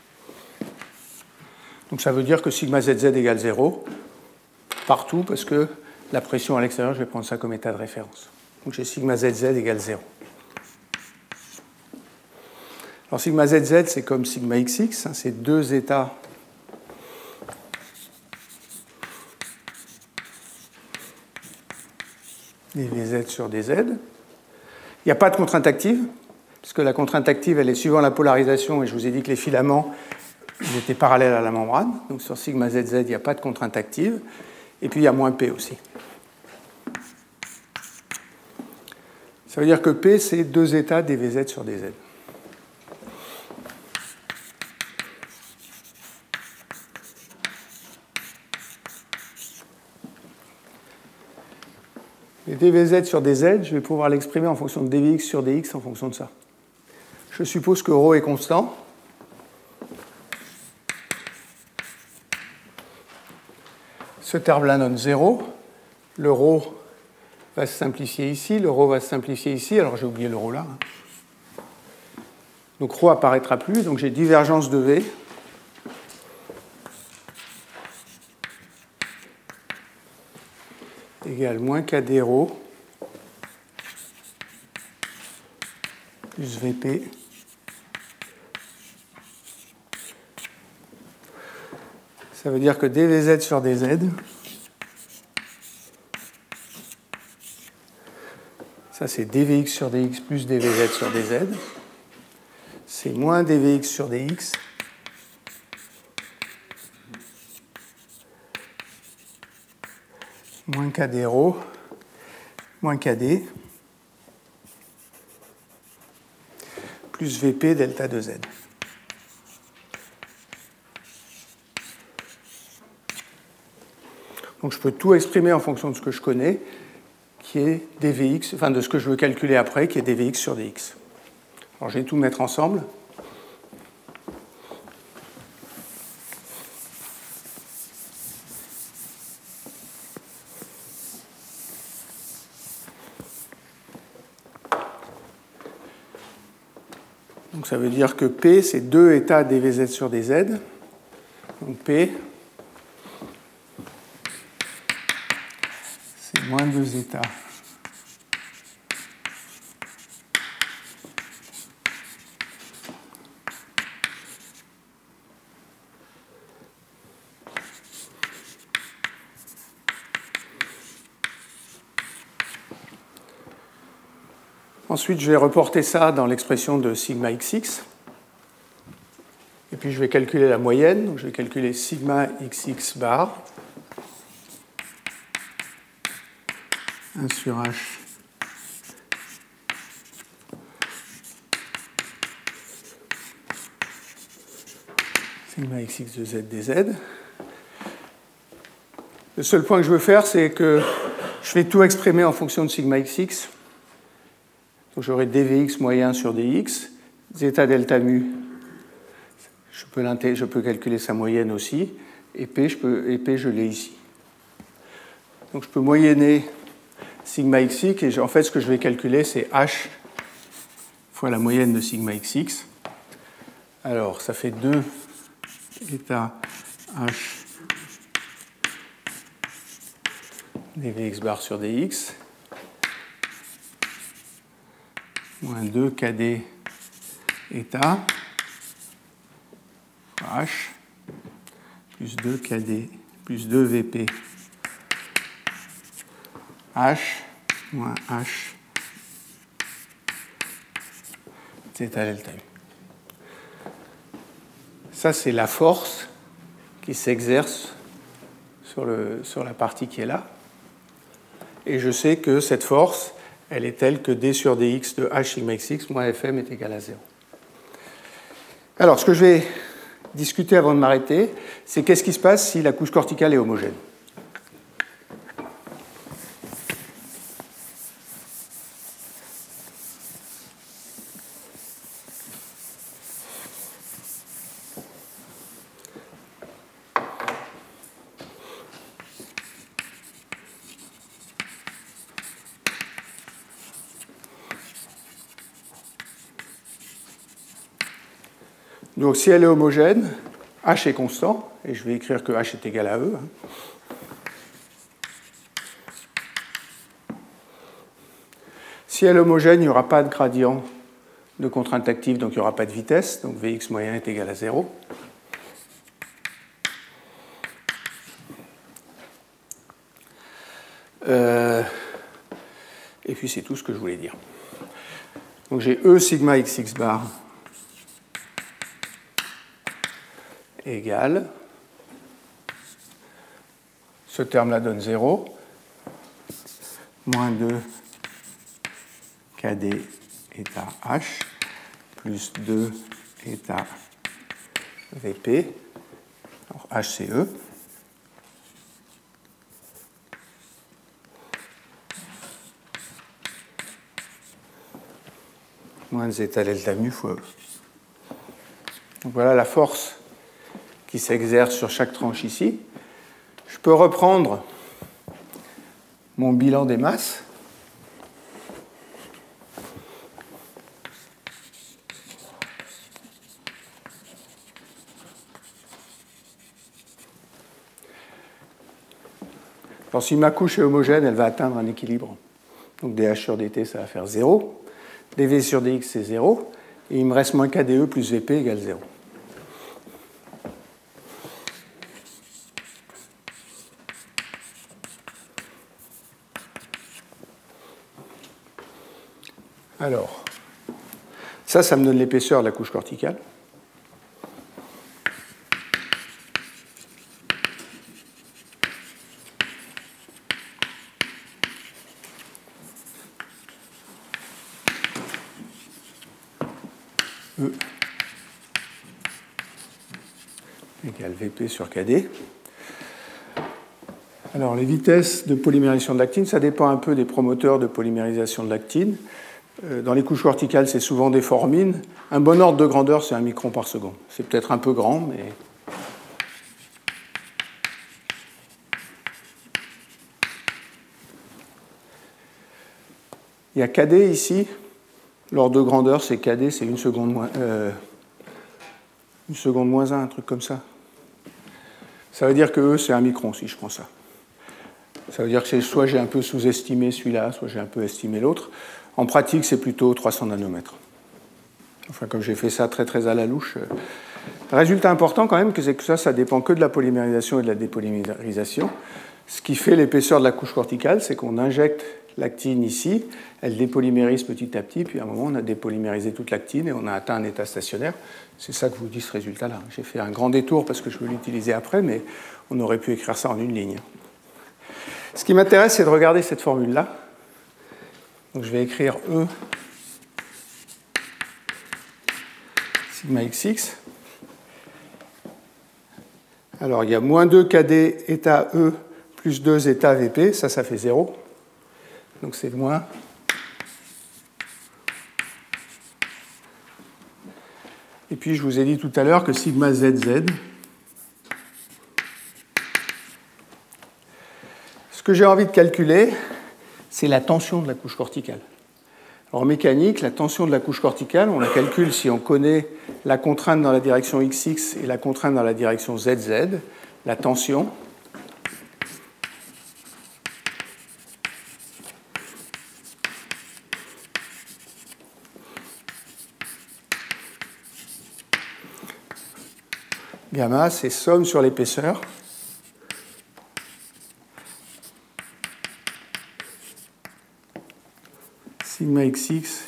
Donc ça veut dire que sigma zz égale zéro partout, parce que la pression à l'extérieur, je vais prendre ça comme état de référence. Donc j'ai sigma zz égale zéro. Alors sigma zz, c'est comme sigma xx, hein, c'est deux états dvz sur dz. Il n'y a pas de contrainte active, puisque la contrainte active, elle est suivant la polarisation, et je vous ai dit que les filaments ils étaient parallèles à la membrane. Donc sur sigma zz, il n'y a pas de contrainte active. Et puis il y a moins P aussi. Ça veut dire que P, c'est deux états dvz sur dz. Et dvz sur dz, je vais pouvoir l'exprimer en fonction de dvx sur dx en fonction de ça. Je suppose que ρ est constant. Ce terme-là donne zéro. Le ρ va se simplifier ici, le ρ va se simplifier ici, alors j'ai oublié le ρ là. Donc ρ apparaîtra plus, donc j'ai divergence de V égale moins kd ρ plus Vp ça veut dire que dvz sur dz, ça c'est dvx sur dx plus dvz sur dz, c'est moins dvx sur dx moins kd ρ moins kd plus Vp delta de z. Donc je peux tout exprimer en fonction de ce que je connais, qui est dvx, enfin de ce que je veux calculer après, qui est dvx sur dx. Alors je vais tout mettre ensemble. Donc ça veut dire que P, c'est deux états dvz sur dz. Donc P, c'est moins deux états Ensuite, je vais reporter ça dans l'expression de sigma xx. Et puis, je vais calculer la moyenne. Donc, je vais calculer sigma xx bar. un sur h sigma xx de z dz. Le seul point que je veux faire, c'est que je vais tout exprimer en fonction de sigma xx. Donc j'aurai dvx moyen sur dx, zeta delta mu, je peux, je peux calculer sa moyenne aussi, et p, je, peux, et p, je l'ai ici. Donc je peux moyenner sigma xx, et en fait ce que je vais calculer, c'est h fois la moyenne de sigma xx. Alors ça fait deux état h dvx bar sur dx moins deux kd état h plus deux kd plus deux vp h moins h zeta delta u. Ça, c'est la force qui s'exerce sur, le, sur la partie qui est là. Et je sais que cette force, elle est telle que d sur dx de h sigma xx moins fm est égal à zéro. Alors, ce que je vais discuter avant de m'arrêter, c'est qu'est-ce qui se passe si la couche corticale est homogène. Donc si elle est homogène, h est constant, et je vais écrire que h est égal à E. Si elle est homogène, il n'y aura pas de gradient de contrainte active, donc il n'y aura pas de vitesse, donc Vx moyen est égal à zéro. Euh, et puis c'est tout ce que je voulais dire. Donc j'ai E sigma xx bar égale, ce terme-là donne zéro, moins deux kd état h, plus deux état vp, alors h c'est E, moins zeta delta mu fois E. Donc voilà la force qui s'exerce sur chaque tranche ici. Je peux reprendre mon bilan des masses. Alors, si ma couche est homogène, elle va atteindre un équilibre. Donc dh sur dt, ça va faire zéro. dv sur dx, c'est zéro. Et il me reste moins kde plus vp égale zéro. Alors, ça, ça me donne l'épaisseur de la couche corticale. E égale Vp sur Kd. Alors, les vitesses de polymérisation de l'actine, ça dépend un peu des promoteurs de polymérisation de l'actine. Dans les couches corticales, c'est souvent des formines. Un bon ordre de grandeur, c'est un micron par seconde. C'est peut-être un peu grand, mais... Il y a Kd ici. L'ordre de grandeur, c'est Kd, c'est une seconde moins... Euh, une seconde moins un, un truc comme ça. Ça veut dire que E, c'est un micron, si je prends ça. Ça veut dire que soit j'ai un peu sous-estimé celui-là, soit j'ai un peu estimé l'autre. En pratique, c'est plutôt trois cents nanomètres. Enfin, comme j'ai fait ça très très à la louche. Résultat important quand même, c'est que ça, ça dépend que de la polymérisation et de la dépolymérisation. Ce qui fait l'épaisseur de la couche corticale, c'est qu'on injecte l'actine ici, elle dépolymérise petit à petit, puis à un moment on a dépolymérisé toute l'actine et on a atteint un état stationnaire. C'est ça que vous dit ce résultat-là. J'ai fait un grand détour parce que je veux l'utiliser après, mais on aurait pu écrire ça en une ligne. Ce qui m'intéresse, c'est de regarder cette formule-là. Donc je vais écrire E sigma xx. Alors il y a moins deux K D état E plus deux état V P, ça, ça fait zéro. Donc c'est moins. Et puis je vous ai dit tout à l'heure que sigma Z Z. Ce que j'ai envie de calculer, c'est la tension de la couche corticale. Alors, en mécanique, la tension de la couche corticale, on la calcule si on connaît la contrainte dans la direction X X et la contrainte dans la direction Z Z. La tension, gamma, c'est somme sur l'épaisseur. Sigma xx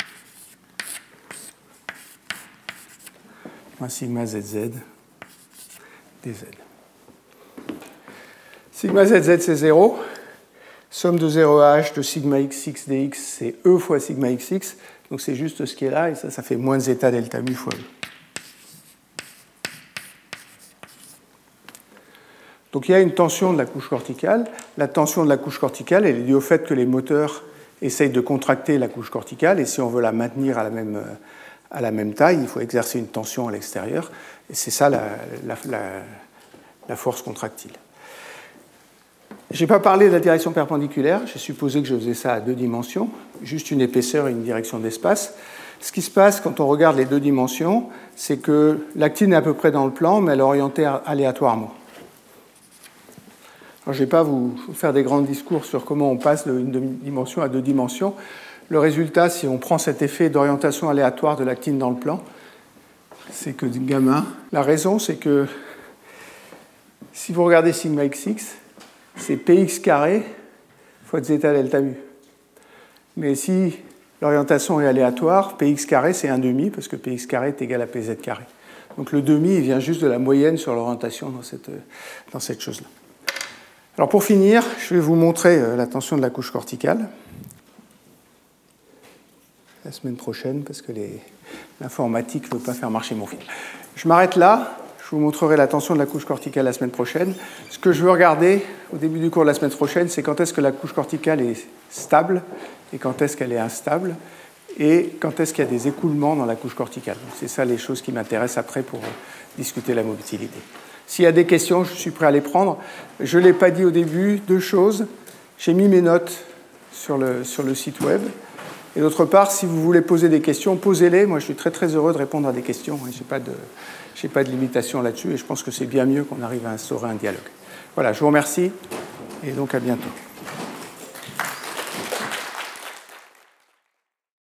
moins sigma zz dz. Sigma zz, c'est zéro. Somme de zéro à h de sigma xx dx, c'est E fois sigma xx. Donc c'est juste ce qui est là, et ça, ça fait moins zeta delta mu fois E. Donc il y a une tension de la couche corticale. La tension de la couche corticale, elle est due au fait que les moteurs essayent de contracter la couche corticale, et si on veut la maintenir à la même, à la même taille, il faut exercer une tension à l'extérieur, et c'est ça la, la, la, la force contractile. Je n'ai pas parlé de la direction perpendiculaire, j'ai supposé que je faisais ça à deux dimensions, juste une épaisseur et une direction d'espace. Ce qui se passe quand on regarde les deux dimensions, c'est que l'actine est à peu près dans le plan, mais elle est orientée aléatoirement. Alors, je ne vais pas vous faire des grands discours sur comment on passe d'une dimension à deux dimensions. Le résultat, si on prend cet effet d'orientation aléatoire de l'actine dans le plan, c'est que gamma. La raison, c'est que si vous regardez sigma xx, c'est px carré fois zeta delta mu. Mais si l'orientation est aléatoire, px carré, c'est un demi, parce que px carré est égal à pz carré. Donc le demi, il vient juste de la moyenne sur l'orientation dans cette, dans cette chose-là. Alors pour finir, je vais vous montrer la tension de la couche corticale la semaine prochaine, parce que les... l'informatique ne veut pas faire marcher mon fil. Je m'arrête là, je vous montrerai la tension de la couche corticale la semaine prochaine. Ce que je veux regarder au début du cours de la semaine prochaine, c'est quand est-ce que la couche corticale est stable et quand est-ce qu'elle est instable, et quand est-ce qu'il y a des écoulements dans la couche corticale. C'est ça les choses qui m'intéressent après pour discuter la mobilité. S'il y a des questions, je suis prêt à les prendre. Je ne l'ai pas dit au début, deux choses. J'ai mis mes notes sur le, sur le site web. Et d'autre part, si vous voulez poser des questions, posez-les. Moi, je suis très très heureux de répondre à des questions. Je n'ai pas de, j'ai pas de limitation là-dessus et je pense que c'est bien mieux qu'on arrive à instaurer un dialogue. Voilà, je vous remercie et donc à bientôt.